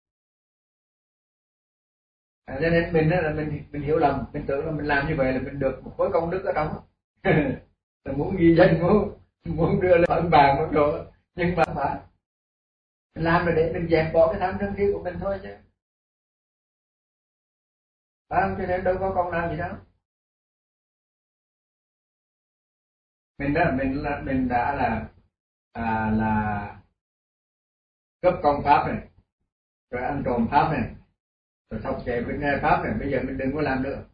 À, cho nên mình là mình mình hiểu lầm, mình tưởng là mình làm như vậy là mình được một khối công đức ở trong. Là muốn ghi danh, muốn muốn đưa lên ấn bàn một chỗ, nhưng mà phải mình làm là để mình dẹp bỏ cái tham sân si của mình thôi chứ. Phải không? Cho nên đâu có công lao gì đâu. Mình đó mình là mình đã là à, là cấp công pháp này, rồi ăn trộm pháp này, rồi thọc chạy bên nghe pháp này, bây giờ mình đừng có làm nữa.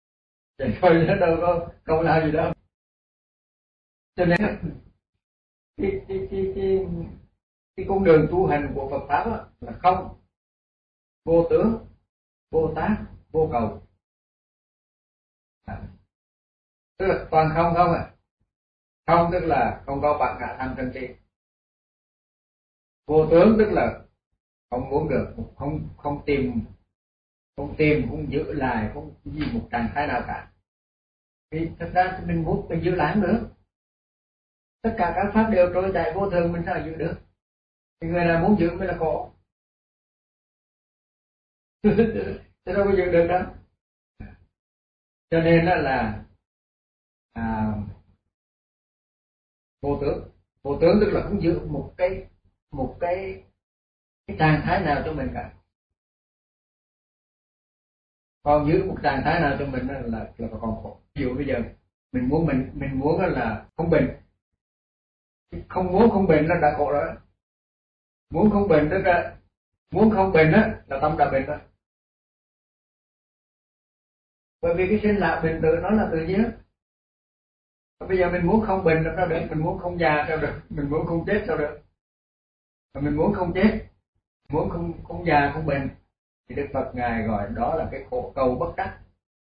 Vậy thôi chứ đâu có công lao gì đâu. Cho nên cái cái cái cái, cái con đường tu hành của Phật pháp đó, là không, vô tướng, vô tác, vô cầu, à, tức là toàn không không à. Không tức là không có bản ngã tham sân si. Vô tướng tức là không muốn được, không không tìm, không tìm, không giữ lại, không gì một trạng thái nào cả. Thì thật ra mình muốn mình giữ lại không được. Tất cả các pháp đều trôi chạy vô thường, mình sao giữ được? Thì người nào muốn giữ mới là khổ. Thế đâu có giữ được đâu. Cho nên là, là à, vô tướng. Vô tướng tức là không giữ một cái một cái cái trạng thái nào cho mình cả. Còn giữ một trạng thái nào cho mình là là, là còn khổ. Ví dụ bây giờ mình muốn mình mình muốn là không bệnh, không muốn không bệnh là đã khổ rồi. Muốn không bệnh tức là muốn không bệnh á là tâm đã bệnh rồi. Bởi vì cái sinh lão bệnh tử nó là tự nhiên. Bây giờ mình muốn không bệnh làm sao được, mình muốn không già sao được, mình muốn không chết sao được. Mà mình muốn không chết, muốn không không già không bệnh thì Đức Phật ngài gọi đó là cái khổ cầu bất đắc.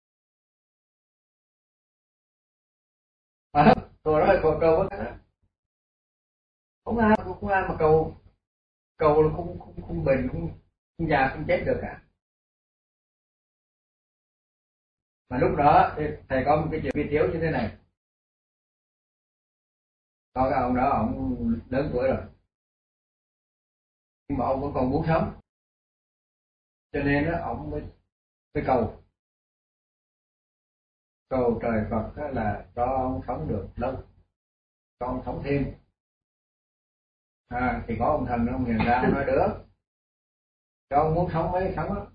À, rồi đó là khổ cầu bất đắc. Không ai không ai mà cầu cầu là không không không bệnh, không không già không chết được cả. Mà lúc đó thì thầy có một cái chuyện vi tiếu như thế này. Có cái ông đó ông lớn tuổi rồi, nhưng mà ông vẫn còn muốn sống, cho nên đó ông mới mới cầu cầu trời Phật đó là cho ông sống được lâu, cho ông sống thêm. À, thì có ông thần ông nhìn ra ông nói được, cho ông muốn sống mấy sống đó.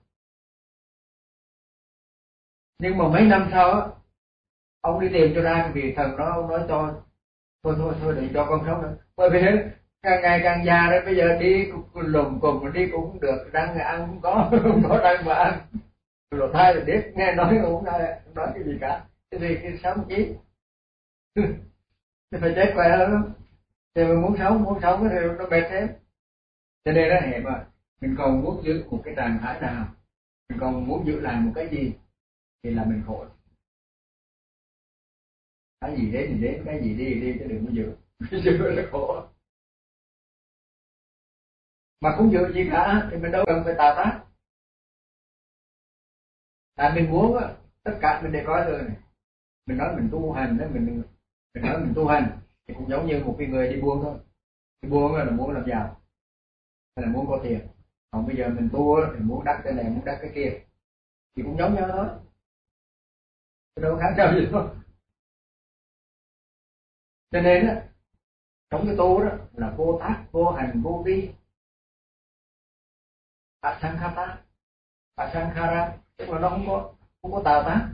Nhưng mà mấy năm sau á, ông đi tìm cho ra cái vị thần đó, ông nói cho thôi thôi thôi đừng cho con sống nữa, bởi vì càng ngày càng già đấy, bây giờ đi lùm cùm mà đi cũng không được, đang ăn cũng có không có đang mà ăn, lột thai là biết, nghe nói cũng không nói, không nói cái gì cả, cái gì cái sống chí thì phải chết khỏe hơn. Thì mình muốn sống muốn sống thì nó mệt thêm. Cho nên đó hệ mà mình còn muốn giữ một cái trạng thái nào, mình còn muốn giữ lại một cái gì thì là mình khổ. Cái gì đến thì đến, cái gì đi thì đi, chứ đừng có giữ giữ là khổ. Mà không giữ gì cả thì mình đâu cần phải tạo tác. Tại mình muốn á, tất cả mình đều có rồi này. Mình nói mình tu hành đó, mình mình nói mình tu hành thì cũng giống như một cái người đi buôn thôi. Đi buôn là muốn làm giàu, hay là muốn có tiền. Còn bây giờ mình tu thì muốn đắc cái này, muốn đắc cái kia thì cũng giống nhau thôi, đâu khác nhau gì đâu. Cho nên á, trong cái tu đó là vô tác, vô hành, vô vi, asankhata, asankhara, tức là nó không có không có tạo tác.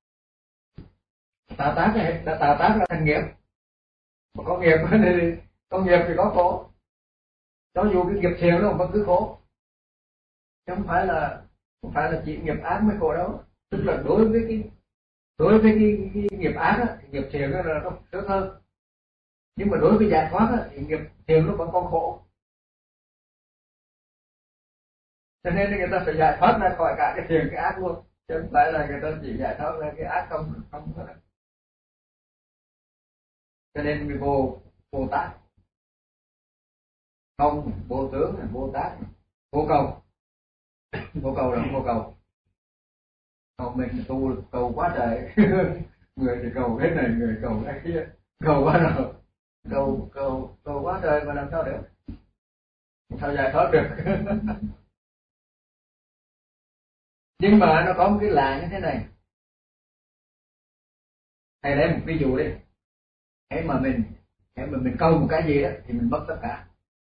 Tạo tác là tạo tác là thành nghiệp, mà có nghiệp thì có nghiệp thì có khổ. Cho dù cái nghiệp thiện nó vẫn cứ khổ, chứ không phải là không phải là chỉ nghiệp ác mới khổ đâu. Tức là đối với cái đối với cái, cái nghiệp ác á, thì nghiệp thiện nó là nó sướng hơn, nhưng mà đối với giải thoát á, thì nghiệp thiện nó vẫn còn khổ. Cho nên người ta phải giải thoát ra khỏi cả cái thiện cái ác luôn, chứ không phải là người ta chỉ giải thoát ra cái ác không không thôi. Cho nên mình vô vô tác, không vô tướng là vô tác, vô cầu. Vô cầu là không vô cầu. Còn mình tu cầu quá trời người thì cầu cái này, người cầu cái kia, cầu quá rồi, cầu cầu cầu quá trời mà làm sao được, sao giải thoát được. Nhưng mà nó có một cái lạ như thế này. Thầy lấy một ví dụ đi. Hễ mà mình hễ mà mình câu một cái gì đó thì mình mất tất cả.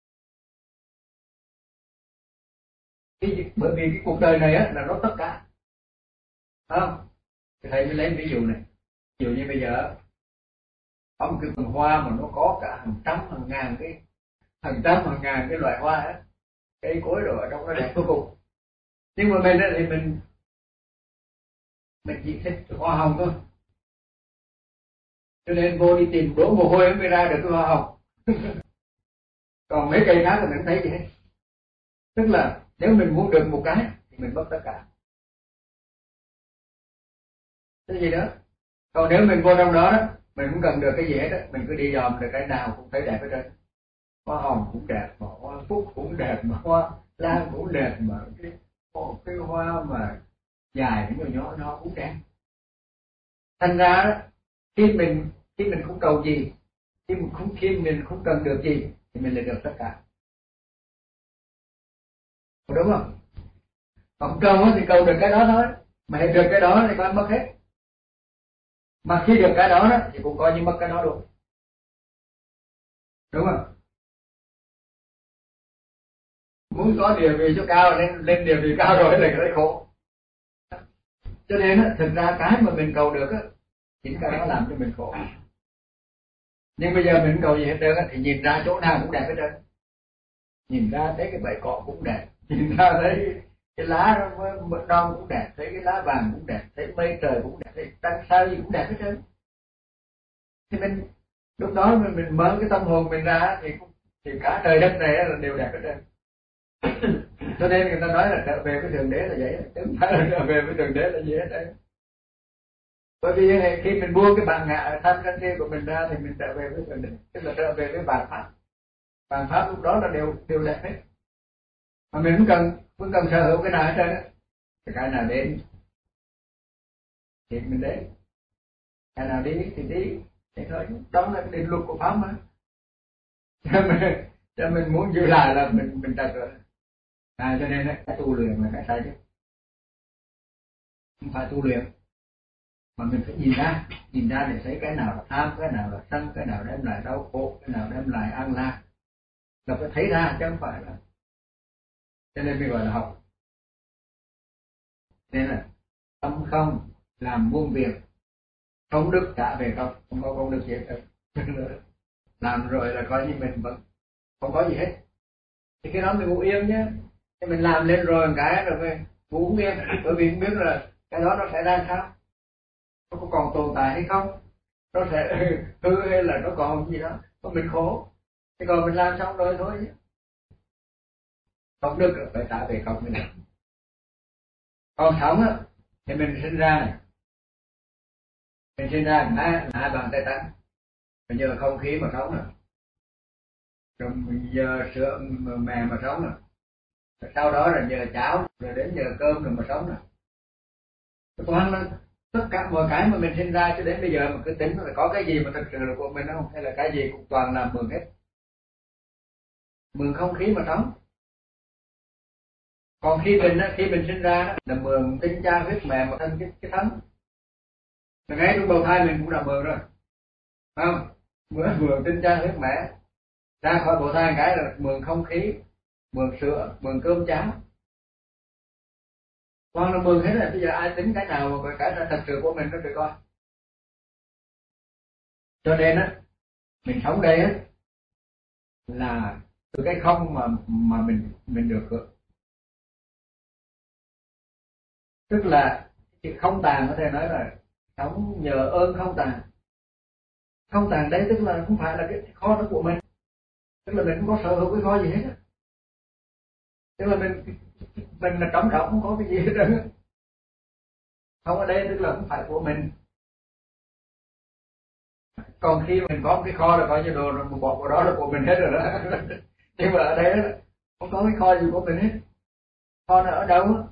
Cái, bởi vì cái cuộc đời này á là nó tất cả, không? Thì thầy mới lấy ví dụ này. Ví dụ như bây giờ có một cái vườn hoa mà nó có cả hàng trăm hàng ngàn cái hàng trăm hàng ngàn cái loại hoa á, cây cối rồi ở trong nó đẹp vô cùng. Nhưng mà mình thì mình mình chỉ thích hoa hồng thôi, cho nên vô đi tìm đổ mồ hôi mới ra được cái hoa hồng. còn mấy cây khác thì mình không thấy gì hết. Tức là nếu mình muốn được một cái thì mình mất tất cả. Cái gì đó. Còn nếu mình vô trong đó đó, mình không cần được cái gì hết đó, mình cứ đi dòm được cái nào cũng thấy đẹp hết trơn. Hoa hồng cũng đẹp, mà hoa phúc cũng đẹp, mà hoa lan cũng đẹp, mà cái, cái hoa mà dài nhỏ nhỏ nó cũng đẹp. Thành ra đó, khi mình khi mình không cầu gì, khi mình không khi mình không cần được gì thì mình lại được tất cả. Đúng không? Còn cầu thì cầu được cái đó thôi, mà hết được cái đó thì coi mất hết. Mà khi được cái đó, đó thì cũng coi như mất cái đó luôn. Đúng không? Muốn có địa vị cho cao lên lên địa vị cao rồi là cái khổ. Cho nên á, thực ra cái mà mình cầu được á, chính cái đó làm cho mình khổ. Nhưng bây giờ mình cầu gì hết trơn á, thì nhìn ra chỗ nào cũng đẹp hết trơn. Nhìn ra thấy cái bãi cỏ cũng đẹp, nhìn ra thấy cái lá nó non cũng đẹp, thấy cái lá vàng cũng đẹp, thấy mây trời cũng đẹp, thấy trăng sao gì cũng đẹp hết trơn. Thì mình lúc đó mình, mình mở cái tâm hồn mình ra thì thì cả trời đất này là đều đẹp hết trơn. Cho nên người ta nói là trở về với thượng đế là vậy, chứ không phải là trở về với thượng đế là gì hết đấy. Bởi vì khi mình buông cái bản ngã tham sân si của mình ra thì mình trở về với thượng đế, tức là trở về với bản pháp. Bản pháp lúc đó là đều đều đẹp hết. Mà mình không cần không cần sở hữu cái nào hết trơn á. Cái nào đến thì mình đến, cái nào đi thì đi, thế thôi. Đó là cái định luật của pháp mà. Cho mình, cho mình muốn giữ lại là mình mình trật rồi. À, cho nên cái tu luyện là cái sai chứ, không phải tu luyện mà mình phải nhìn ra, nhìn ra để thấy cái nào là tham, cái nào là sân, cái nào đem lại đau khổ, cái nào đem lại an lạc, là phải thấy ra chứ không phải là. Cho nên mình gọi là học. Nên là tâm không làm muôn việc, công đức trả về không, không có công đức gì hết. Làm rồi là coi như mình vẫn không có gì hết. Thì cái đó mình ngủ yên nhé. Thì mình làm lên rồi cái rồi mình ngủ không yên, bởi vì không biết là cái đó nó sẽ ra sao, nó có còn tồn tại hay không, nó sẽ hư hay là nó còn gì đó, có mình khổ. Thì còn mình làm xong rồi thôi chứ. Công đức là phải trả về không mới được. Còn sống á thì mình sinh ra này, mình sinh ra là hai bàn tay trắng, mình nhờ không khí mà sống nè, rồi mình nhờ sữa mẹ mà sống nè, sau đó là nhờ cháo, rồi đến nhờ cơm rồi mà sống nè. Toàn là tất cả mọi cái mà mình sinh ra cho đến bây giờ mà cứ tính là có cái gì mà thật sự là của mình không, hay là cái gì cũng toàn là mượn hết, mượn không khí mà sống. Còn khi mình khi mình sinh ra là mượn tinh cha huyết mẹ mà thân cái cái thân, là ngay trong bào thai mình cũng đã mượn rồi, không? Mượn mượn tinh cha huyết mẹ, ra khỏi bào thai cái là mượn không khí, mượn sữa, mượn cơm cháo, toàn là mượn hết rồi. Bây giờ ai tính cái nào mà cái ra thật sự của mình nó được coi. Cho nên á, mình sống đây á là từ cái không mà mà mình mình được hưởng. Tức là không tàn có thể nói là sống nhờ ơn không tàn. Không tàn đấy tức là không phải là cái kho đó của mình, tức là mình không có sở hữu cái kho gì hết. Tức là mình mình là trống rỗng, không có cái gì hết trơn. Không ở đây tức là không phải của mình. Còn khi mình có một cái kho là coi như đồ rồi một bọt của đó là của mình hết rồi đó. Nhưng mà ở đây không có cái kho gì của mình hết. Kho nó ở đâu?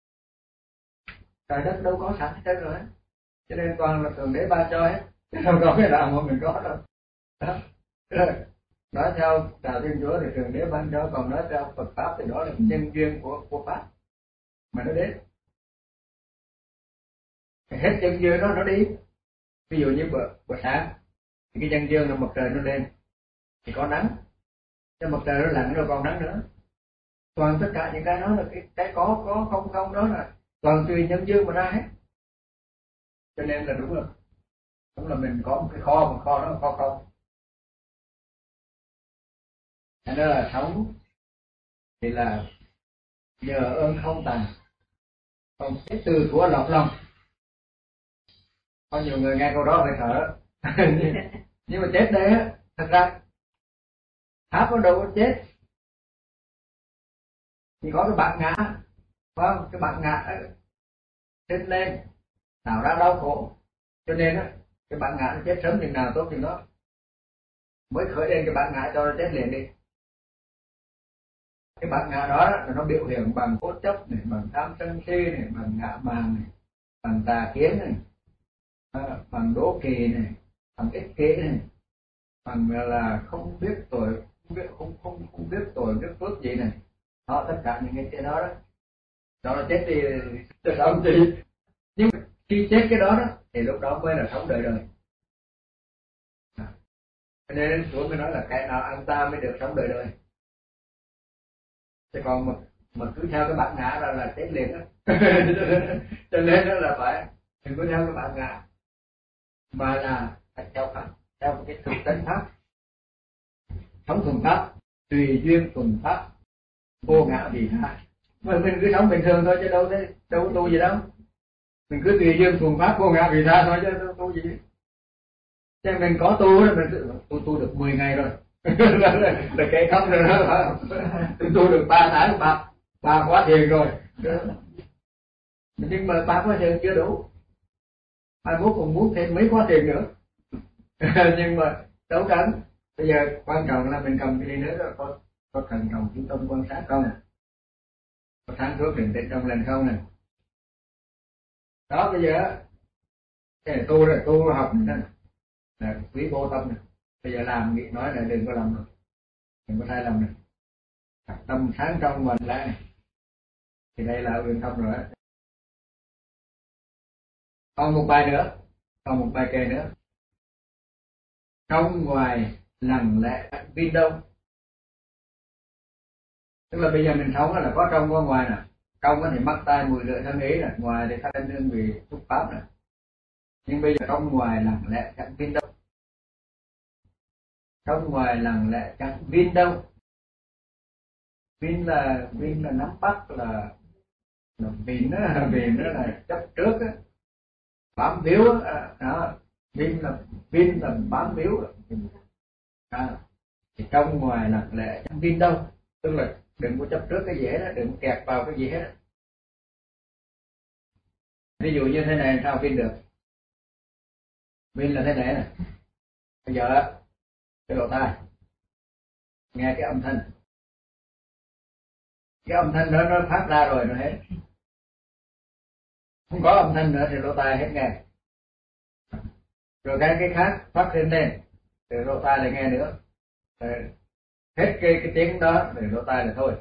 Trời đất đâu có sẵn hết trơn rồi. Cho nên toàn là thượng đế ban cho hết, không có cái nào mà mình có đâu. Đó. Nói theo đạo Thiên Chúa thì thượng đế ban cho, còn nói theo Phật pháp thì đó là nhân duyên của của pháp mà nó đến. Hết nhân duyên đó nó đi. Ví dụ như bữa, bữa sáng thì cái nhân duyên là mặt trời nó lên thì có nắng, nhưng mặt trời nó lặn rồi còn nắng nữa. Toàn tất cả những cái đó là cái cái có có không không đó là toàn tùy nhân duyên mà ra hết. Cho nên là đúng rồi, đúng là mình có một cái kho, một kho đó là kho không. Thế nên là sống thì là nhờ ơn không tàn, còn cái từ của lọc lòng. Có nhiều người nghe câu đó phải thở. Nhưng mà chết đấy á, thật ra tháp nó đâu có chết, chỉ có cái bản ngã, phải không? Cái bản ngã trên lên tạo ra đau khổ, cho nên á cái bản ngã nó chết sớm chừng nào tốt chừng đó, mới khởi lên cái bản ngã cho nó chết liền đi. Cái bản ngã đó là nó biểu hiện bằng cốt chấp này, bằng tham sân si này, bằng ngã mạn này, bằng tà kiến này, bằng đố kỵ này, bằng ích kỷ này, bằng là không biết tội, không biết không không không biết tội biết phước gì này, đó tất cả những cái đó đó, đó là chết đi cho sống đi. Nhưng mà khi chết cái đó đó thì lúc đó mới là sống đời đời. Cho nên Chúa mới nói là cái nào ăn ta mới được sống đời đời. Chứ còn mà, mà cứ theo cái bản ngã ra là chết liền á. Cho nên đó là phải đừng có theo cái bản ngã, mà là phải theo pháp, theo cái thực tánh pháp, sống thuần pháp, tùy duyên thuần pháp, vô ngã vị tha. Mà mình cứ sống bình thường thôi chứ đâu đấy, đâu có tu gì đâu. Mình cứ tùy duyên thuần pháp, vô ngã vị tha thôi chứ đâu tu gì. Chứ mình có tu đó, mình tu tu được mười ngày rồi. Là kệ không rồi đó. Tôi tu được ba tháng, ba ba khóa thiền rồi. Nhưng mà ba khóa thiền chưa đủ. Mai mốt còn muốn thêm mấy khóa thiền nữa. Nhưng mà đâu cần. Bây giờ quan trọng là mình cầm cái đi nữa rồi, có có thần trọng chúng tâm quan sát không, có sáng suốt định tĩnh trong lành không này. Đó bây giờ cái này tu rồi, tu học này là quý vô tâm này. Bây giờ làm nghĩ nói là đừng có làm rồi, đừng có sai lầm này, tâm sáng trong mình lại thì đây là uyên tâm rồi. Còn một bài nữa, còn một bài kệ nữa. Trong ngoài lặng lẽ viên đông. Tức là bây giờ mình sống là có trong có ngoài nè. Trong thì mắt tai mũi lưỡi thân ý nè, ngoài thì thân hương vị xúc pháp nè. Nhưng bây giờ trong ngoài lặng lẽ chẳng viên đông. Trong ngoài lặng lẽ chẳng viên đông. Viên là viên là nắm bắt, là là viên đó, viên đó là chấp trước á, bám víu á, đó. Viên là viên là bám víu à. Thì trong ngoài lặng lẽ chẳng viên đông, tức là đừng có chấp trước cái gì hết đó, đừng kẹt vào cái gì hết đó. Ví dụ như thế này sao viên được? Viên là thế này nè. Bây giờ cái lỗ tai nghe cái âm thanh, cái âm thanh đó nó phát ra rồi nó hết, không có âm thanh nữa thì lỗ tai hết nghe. Rồi cái cái khác phát lên lên thì lỗ tai lại nghe nữa, rồi hết cái cái tiếng đó thì lỗ tai là thôi.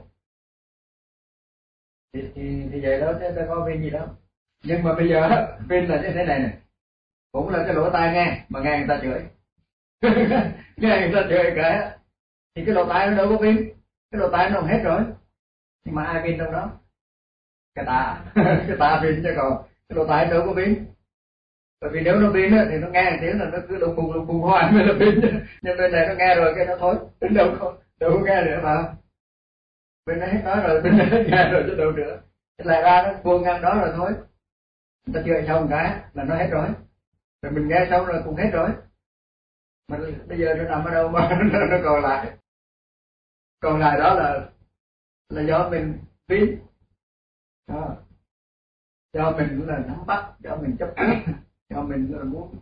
Thì thì, thì vậy đó chứ đâu có viên gì đâu. Nhưng mà bây giờ viên là như thế này này, cũng là cái lỗ tai nghe mà nghe người ta chửi. Nghe người ta chửi cái thì cái lỗ tai nó đâu có viên, cái lỗ tai nó hết rồi. Nhưng mà ai viên trong đó? Cái ta. Cái ta viên chứ còn cái lỗ tai đâu có viên. Bởi vì nếu nó viên thì nó nghe tiếng là nó cứ lùng bùng lùng bùng hoài mới là viên. Nhưng bên này nó nghe rồi cái nó thôi, bên đâu có đâu có nghe nữa mà. Bên này hết nói rồi, bên này hết nghe rồi chứ đâu nữa. Cái lại ra nó buông ngang đó rồi thôi. Người ta chửi xong cái là nó hết rồi. Rồi mình nghe xong rồi cũng hết rồi. Mà bây giờ nó nằm ở đâu mà nó, nó còn lại. Còn lại đó là là do mình viên. Đó. Do mình là nắm bắt, do mình chấp nhận, do mình là muốn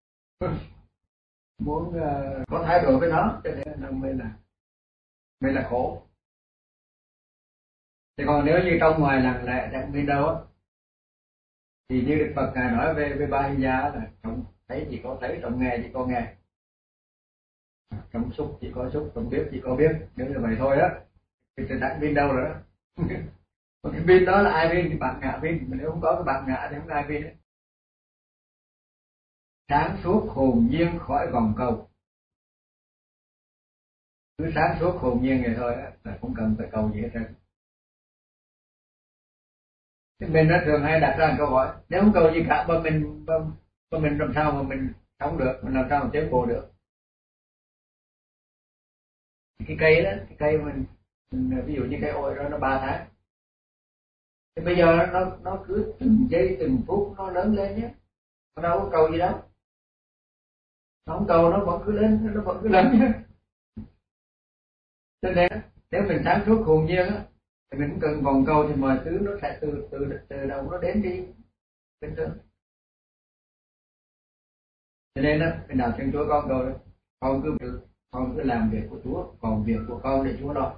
muốn uh, có thái độ với nó, cho nên nó mới là mới là khổ. Thì còn nếu như trong ngoài lặng lẽ chẳng biết đâu á, thì như Đức Phật ngài nói về về ba hình gia là trong thấy chỉ có thấy, trong nghe chỉ có nghe, trong xúc chỉ có xúc, trong biết chỉ có biết. Nếu như vậy thôi á thì sẽ chẳng biết đâu nữa. Còn cái viên đó là ai viên thì bạn ngã viên, mà nếu không có cái bạn ngã thì không ai viên. Sáng suốt hồn nhiên khỏi vòng cầu. Cứ sáng suốt hồn nhiên vậy thôi á, là không cần phải cầu gì hết trơn. Mình nó thường hay đặt ra câu hỏi, nếu không cầu gì cả mà mình mà mình làm sao mà mình sống được, mình làm sao mà tiến bộ được? Cái cây đó, cái cây mình, mình ví dụ như cây ổi đó nó ba tháng, thì bây giờ nó nó cứ từng giây từng phút nó lớn lên nhé, nó đâu có cầu gì đâu, nó không cầu nó vẫn cứ lên, nó vẫn cứ lớn nhé. Cho nên nếu mình sáng suốt hồn nhiên á, thì mình cũng cần vòng cầu thì mọi thứ nó sẽ từ từ từ đầu nó đến đi bình thường. Cho nên đó, mình đào Thiên Chúa con rồi, con cứ con cứ làm việc của Chúa, còn việc của con để Chúa lo.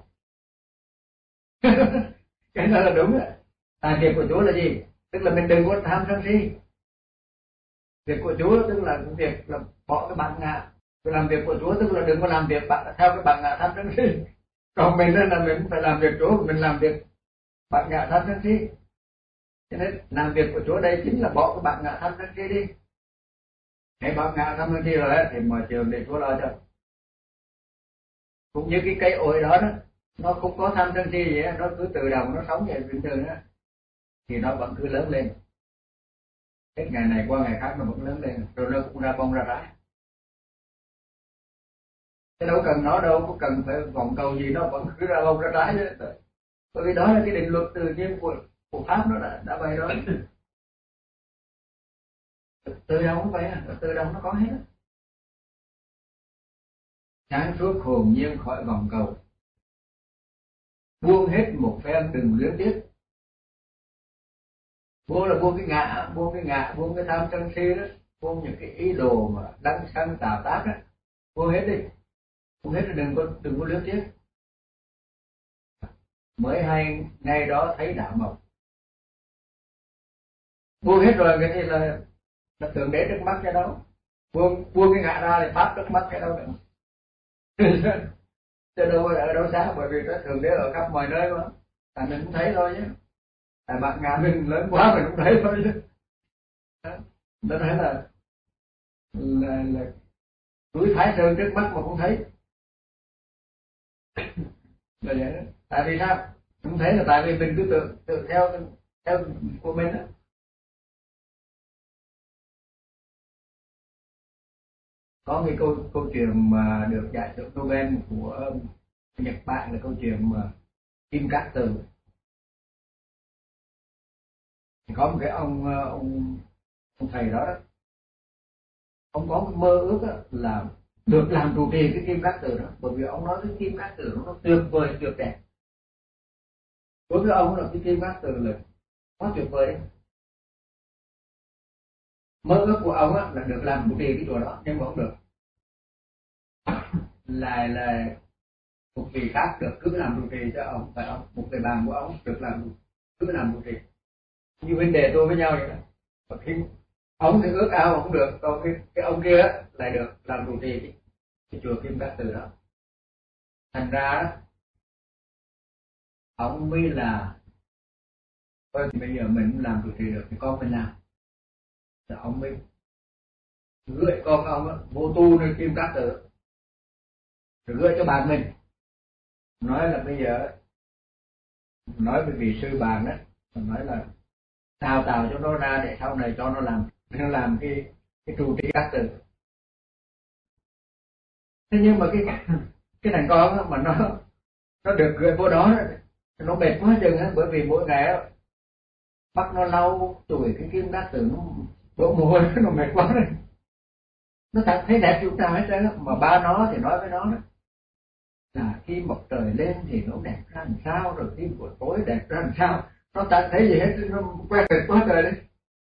Cái đó là đúng đó. À, việc của Chúa là gì? Tức là mình đừng có tham sân si. Việc của Chúa tức là việc là bỏ cái bản ngã. Tôi làm việc của Chúa tức là đừng có làm việc theo cái bản ngã tham sân si. Còn mình là mình phải làm việc Chúa, mình làm việc bản ngã tham sân si. Cho nên làm việc của Chúa đây chính là bỏ cái bản ngã tham sân si đi. Hãy bản ngã tham sân si rồi đó, thì mọi chuyện để Chúa lo cho. Cũng như cái cây ổi đó đó, nó không có tham sân si gì đó, nó cứ tự động nó sống vậy bình thường đó, thì nó vẫn cứ lớn lên. Hết ngày này qua ngày khác nó vẫn lớn lên, rồi nó cũng ra bông ra trái. Chứ đâu cần nó đâu, có cần phải vòng cầu gì, nó vẫn cứ ra bông ra trái chứ. Bởi vì đó là cái định luật tự nhiên của của pháp, nó đã đã vậy đó. Từ đâu nó vậy à, từ đâu nó có hết á. Sáng suốt hồn nhiên khỏi vòng cầu, buông hết một phen đừng luyến tiếc. Buông là buông cái ngã, buông cái ngã, buông cái tham sân si đó, buông những cái ý đồ mà đăng sân tà tác á, buông hết đi, buông hết, đừng có đừng có luyến tiếc. Mới hay ngay đó thấy đạo mộc. Buông hết rồi cái gì là là thượng đế trước mắt cái đâu. Buông buông cái ngã ra thì pháp trước mắt cái đâu nữa. Chứ đâu ở đâu xa, bởi vì cái thượng đế ở khắp mọi nơi mà. Tại mình cũng thấy thôi chứ. Tại bạn ngã mình lớn quá mình cũng thấy thôi chứ. Nó thấy là là là núi Thái Sơn trước mắt mà không thấy. Là vậy đó. Tại vì sao? Không thấy là tại vì mình cứ tự tự theo theo của mình đó. Có cái câu câu chuyện mà được giải thưởng Nobel của Nhật Bản là câu chuyện mà Kim Cát Từ. Có một cái ông ông ông thầy đó, đó ông có một mơ ước đó, là được làm trụ trì cái Kim Cát Từ đó, bởi vì ông nói cái Kim Cát Từ nó tuyệt vời tuyệt đẹp. Đối với ông là cái Kim Cát Từ là quá tuyệt vời đấy. Mơ ước của ông á, là được làm trụ trì cái chùa đó, nhưng mà không được. Là là một vị khác được cứ làm trụ trì cho ông, phải ông một người bạn của ông được làm cứ làm trụ trì, như vấn đề tôi với nhau vậy đó. Và khi ông thì ước ao không được, còn cái, cái ông kia lại được làm trụ trì cái, cái chùa Kim Cát Từ đó. Thành ra đó ông mới là thôi thì bây giờ mình làm trụ trì được thì con mình làm. Rồi ông mới gửi con ông đó, vô tu nơi Kim Cát Từ, rồi gửi cho bạn mình, nói là bây giờ nói với vị sư bạn đó, nói là đào tạo cho nó ra để sau này cho nó làm nó làm cái cái trụ trì Cát Từ. Thế nhưng mà cái cái thằng con đó, mà nó nó được gửi vô đó nó mệt quá chừng á, bởi vì mỗi ngày bắt nó lau chùi cái Kim Cát Từ, nó đổ mồ hôi nó mệt quá rồi. Nó thật thấy đẹp chút nào hết trơn á, mà ba nó thì nói với nó đó là khi mặt trời lên thì nó đẹp ra làm sao, rồi khi buổi tối đẹp ra làm sao. Nó chẳng thấy gì hết, nó quen mệt quá trời đấy.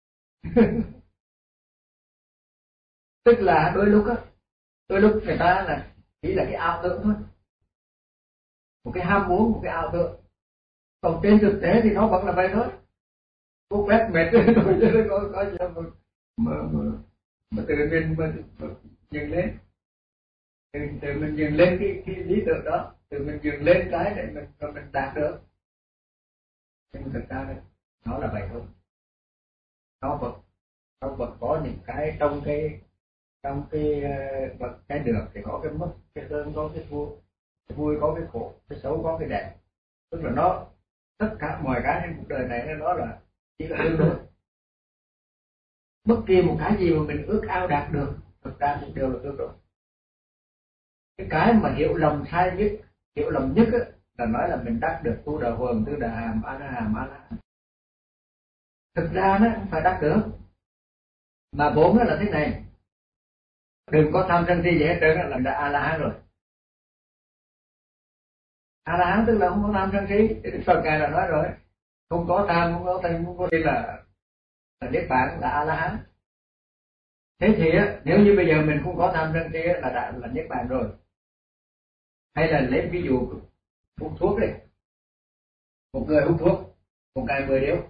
Tức là đôi lúc á, đôi lúc người ta là chỉ là cái ảo tưởng thôi, một cái ham muốn, một cái ảo tưởng. Còn trên thực tế thì nó vẫn là vậy thôi. Cô quét mệt rồi chứ có có gì mà mà, mà, mà tự mình mà, mà dừng lên, tự, tự mình dừng lên cái, cái lý tưởng đó, tự mình dừng lên cái để mình rồi mình đạt được. Nhưng mà thực ra đấy, nó là vậy thôi. Nó vẫn nó vẫn có những cái trong cái trong cái vật cái được thì có cái mất, cái hơn có cái thua, cái vui có cái khổ, cái xấu có cái đẹp. Tức là nó tất cả mọi cái trên cuộc đời này nó là chỉ là tương đối. Bất kỳ một cái gì mà mình ước ao đạt được thực ra cũng đều là tương đối. Cái cái mà hiểu lầm sai nhất, hiểu lầm nhất á, là nói là mình đắc được tu đà huần, tư đà hàm, a la hàm, a la hàm. Thực ra nó không phải đắc được, mà vốn là thế này, đừng có tham sân si gì hết trơn là đã a la hán rồi. A La Hán tức là không có tham sân si. Đức Phật ngài đã nói rồi, không có tham, không có tham, không có si là là niết bàn, là A La Hán. Thế thì á, nếu như bây giờ mình không có tham sân si là đã là niết bàn rồi. Hay là lấy ví dụ hút thuốc đi, một người hút thuốc một ngày mười điếu,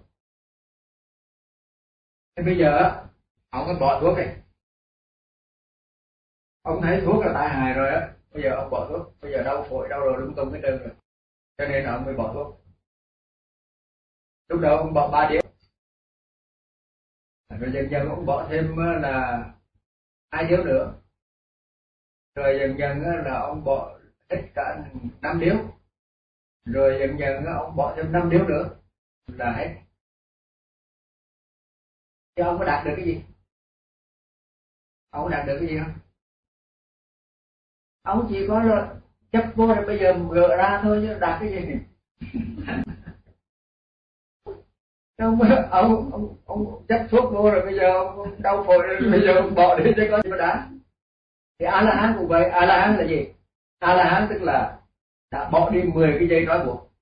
thế bây giờ ông có bỏ thuốc này, ông thấy thuốc là tai hại rồi á, bây giờ ông bỏ thuốc, bây giờ đau phổi đau rồi lung tung cái đơn rồi, cho nên là ông mới bỏ thuốc. Lúc đầu ông bỏ ba điếu, rồi dần dần ông bỏ thêm là hai điếu nữa, rồi dần dần là ông bỏ hết cả năm điếu, rồi dần dần ông bỏ thêm năm điếu nữa là hết. Chứ ông có đạt được cái gì? Ông có đạt được cái gì không? Ông chỉ có là chấp vô rồi bây giờ gỡ ra thôi chứ đạt cái gì? ông ông ông ông chấp thuốc vô rồi bây giờ ông đau phổi rồi bây giờ ông bỏ đi chứ có gì mà đã. Thì A La Hán cũng vậy. A La Hán là gì? A La Hán tức là đã bỏ đi mười cái dây trói buộc.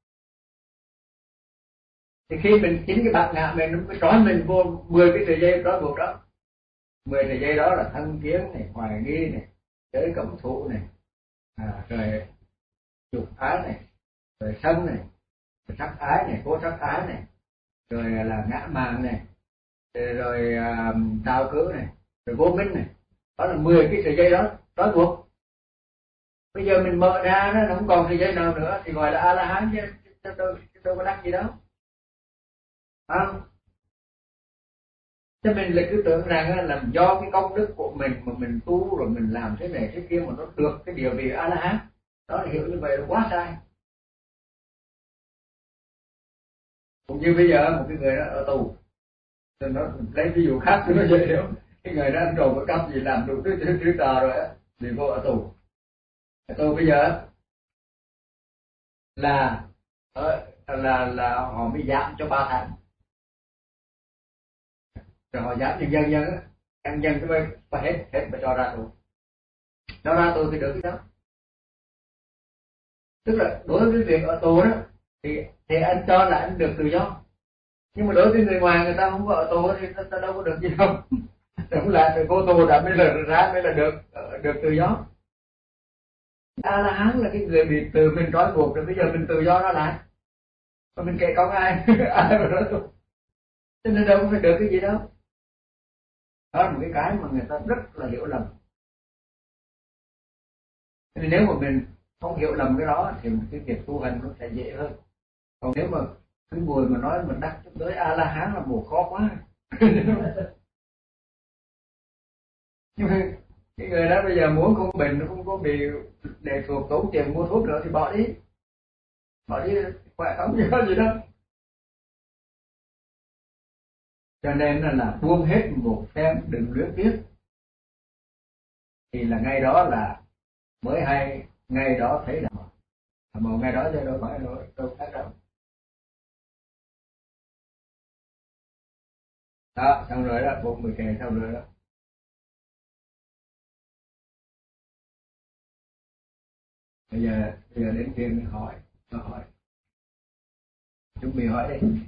Thì khi mình chính cái bát ngã mình nó mới trói mình vô mười cái sợi dây trói buộc đó. Mười sợi dây đó là thân kiến này, hoài nghi này, giới cấm thụ này, à, rồi dục ái này, rồi sân này, rồi sắc ái này, cố sắc ái này, rồi là ngã mạn này, rồi uh, trào cử này, rồi vô minh này. Đó là mười cái sợi dây đó trói buộc. Bây giờ mình mở ra nó không còn sợi dây nào nữa thì gọi là A La Hán chứ đâu, đâu có đắc gì đâu. Không? Cho mình là cứ tưởng rằng là do cái công đức của mình mà mình tu rồi mình làm thế này thế kia mà nó được cái địa vị A La Hán. Đó là hiểu như vậy là quá sai. Cũng như bây giờ một cái người đó ở tù, thì nó lấy ví dụ khác cho nó dễ hiểu. Cái người đó ăn trộm có cắp gì làm đủ thứ thứ thứ trò rồi á, thì vô ở tù. Ở tù bây giờ là là là họ mới giảm cho ba tháng. Rồi họ giảm dần dần dần á, dần dần cái phải hết hết phải cho ra tù. Cho ra tù thì được cái đó. Tức là đối với việc ở tù đó thì thì anh cho là anh được tự do. Nhưng mà đối với người ngoài người ta không có ở tù thì ta, ta đâu có được gì đâu. Đúng là phải vô tù đã mới là ra mới là được được tự do. A La Hán là cái người bị từ mình trói buộc rồi bây giờ mình tự do nó lại. Mà mình kể có ai ai mà nói tù. Cho nên đâu có phải được cái gì đâu. Đó là một cái cái mà người ta rất là hiểu lầm. Nên nếu mà mình không hiểu lầm cái đó thì cái việc tu hành nó sẽ dễ hơn. Còn nếu mà cái người mà nói mình đắc tới A La Hán là một khó quá. Nhưng mà cái người đó bây giờ muốn không bệnh, nó không có bị lệ thuộc tốn tiền mua thuốc nữa thì bỏ đi, bỏ đi khỏe không có gì đâu. Cho nên là, là buông hết một phen đừng luyến tiếc thì là ngay đó là mới hay, ngay đó thấy là mà ngay đó cho đâu phải đâu đâu khác đâu. Đó xong rồi đó, bốn mươi kề xong rồi đó. Bây giờ bây giờ đến phiên hỏi, nó hỏi, chuẩn bị hỏi đi.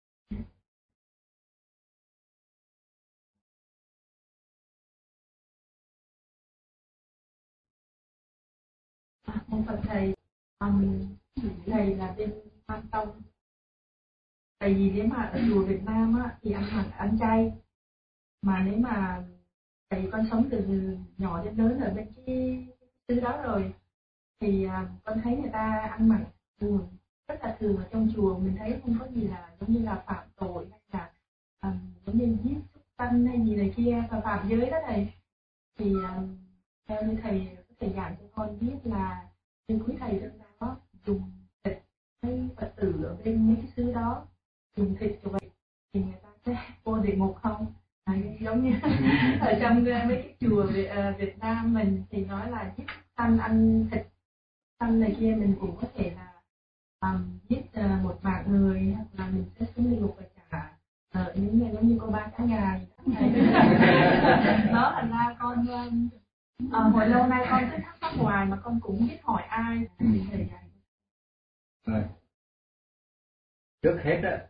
Mong Phật thầy, um, thầy là bên Quan Tông. Tại vì nếu mà ở chùa Việt Nam á thì ăn hẳn ăn chay, mà nếu mà thầy con sống từ nhỏ đến lớn ở bên cái xứ đó rồi thì uh, con thấy người ta ăn mặn thường rất là thường ở trong chùa. Mình thấy không có gì là giống như là phạm tội hay là um, giống như giết súc sanh hay gì này kia và phạm giới đó thầy. Thì um, theo như thầy có thể giảng cho con biết là như quý thầy trong đó dùng thịt hay Phật tử ở bên mấy cái xứ đó dùng thịt như vậy thì người ta sẽ vô địa ngục không? À, giống như ở trong mấy cái chùa Việt, uh, Việt Nam mình thì nói là giết sanh ăn thịt sanh này kia mình cũng có thể là um, giết uh, một mạng người hoặc là mình sẽ xuống địa ngục và trả uh, những người giống như cô ba cả nhà đó. Thành ra con um, À, hồi lâu nay con cứ thắc mắc hoài mà con cũng biết hỏi ai thì thầy dạy. Rồi. Trước hết á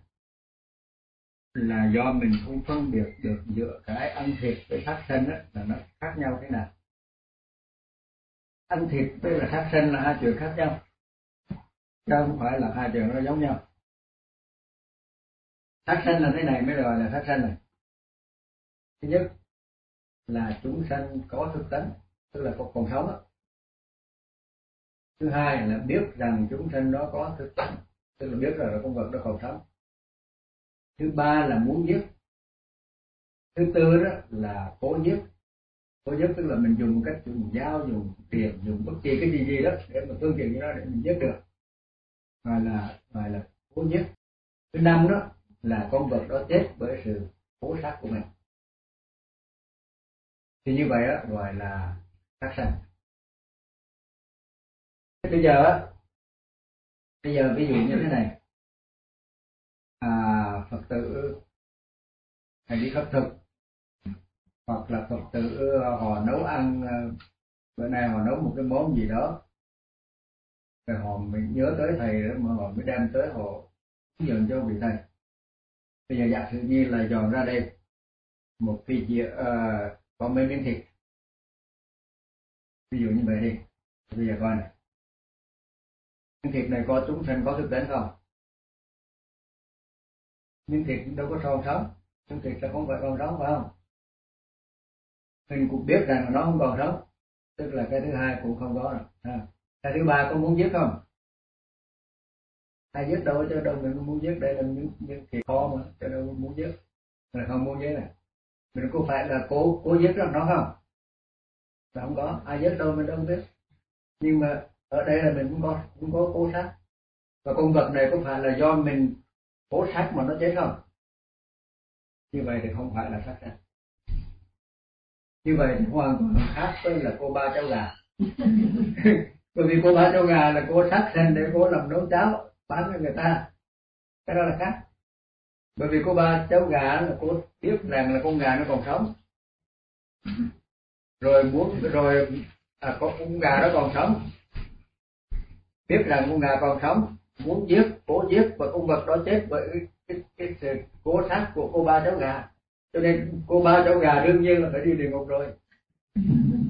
là do mình không phân biệt được giữa cái ăn thịt với sát sanh á là nó khác nhau thế nào. Ăn thịt với là sát sanh là hai chuyện khác nhau, chứ không phải là hai chuyện nó giống nhau. Sát sanh là thế này mới gọi là sát sanh này. Thứ nhất là chúng sanh có thức tánh, tức là còn sống á. Thứ hai là biết rằng chúng sanh đó có thức tánh, tức là biết rằng là con vật đó còn sống. Thứ ba là muốn giết. Thứ tư đó là cố giết. Cố giết tức là mình dùng một cách dùng dao, dùng tiền, dùng bất kỳ cái gì gì đó để mà tương tiền cho nó để mình giết được, gọi là gọi là cố giết. Thứ năm đó là con vật đó chết bởi sự cố sát của mình, thì như vậy đó gọi là sát sanh. Bây giờ á, bây giờ ví dụ như thế này, à, Phật tử thầy đi khất thực, hoặc là Phật tử họ nấu ăn, bữa nay họ nấu một cái món gì đó, rồi họ mình nhớ tới thầy đó mà họ mới đem tới họ hướng dẫn cho vị thầy. Bây giờ giả sử như là dọn ra đây một cái dĩa uh, có mấy miếng thịt, ví dụ như vậy đi. Bây giờ coi này, miếng thịt này có chúng sanh có thức tánh không? Miếng thịt đâu có son sống, miếng thịt là không phải còn sống phải không? Mình cũng biết rằng là nó không còn sống, tức là cái thứ hai cũng không có rồi. À, cái thứ ba có muốn giết không? Ai giết đâu, chứ đâu mình muốn giết, đây là những những thịt kho mà, cho đâu muốn giết, là không muốn giết này. Mình có phải là cố cố giết nó không? Là không có, ai giết đâu mình đâu biết. Nhưng mà ở đây là mình cũng có cũng có cố sát. Và con vật này có phải là do mình cố sát mà nó chết không? Như vậy thì không phải là sát sanh. Như vậy thì hoàn toàn khác với là cô ba cháu gà. Bởi vì cô ba cháu gà là cô sát sanh để cô làm nấu cháo bán cho người ta, cái đó là khác. Bởi vì cô ba cháu gà là cô biết rằng là con gà nó còn sống, rồi muốn rồi à, có con gà đó còn sống, biết rằng con gà còn sống, muốn giết, cố giết, và con vật đó chết bởi cái cái, cái sự cố sát của cô ba cháu gà, cho nên cô ba cháu gà đương nhiên là phải đi địa ngục rồi.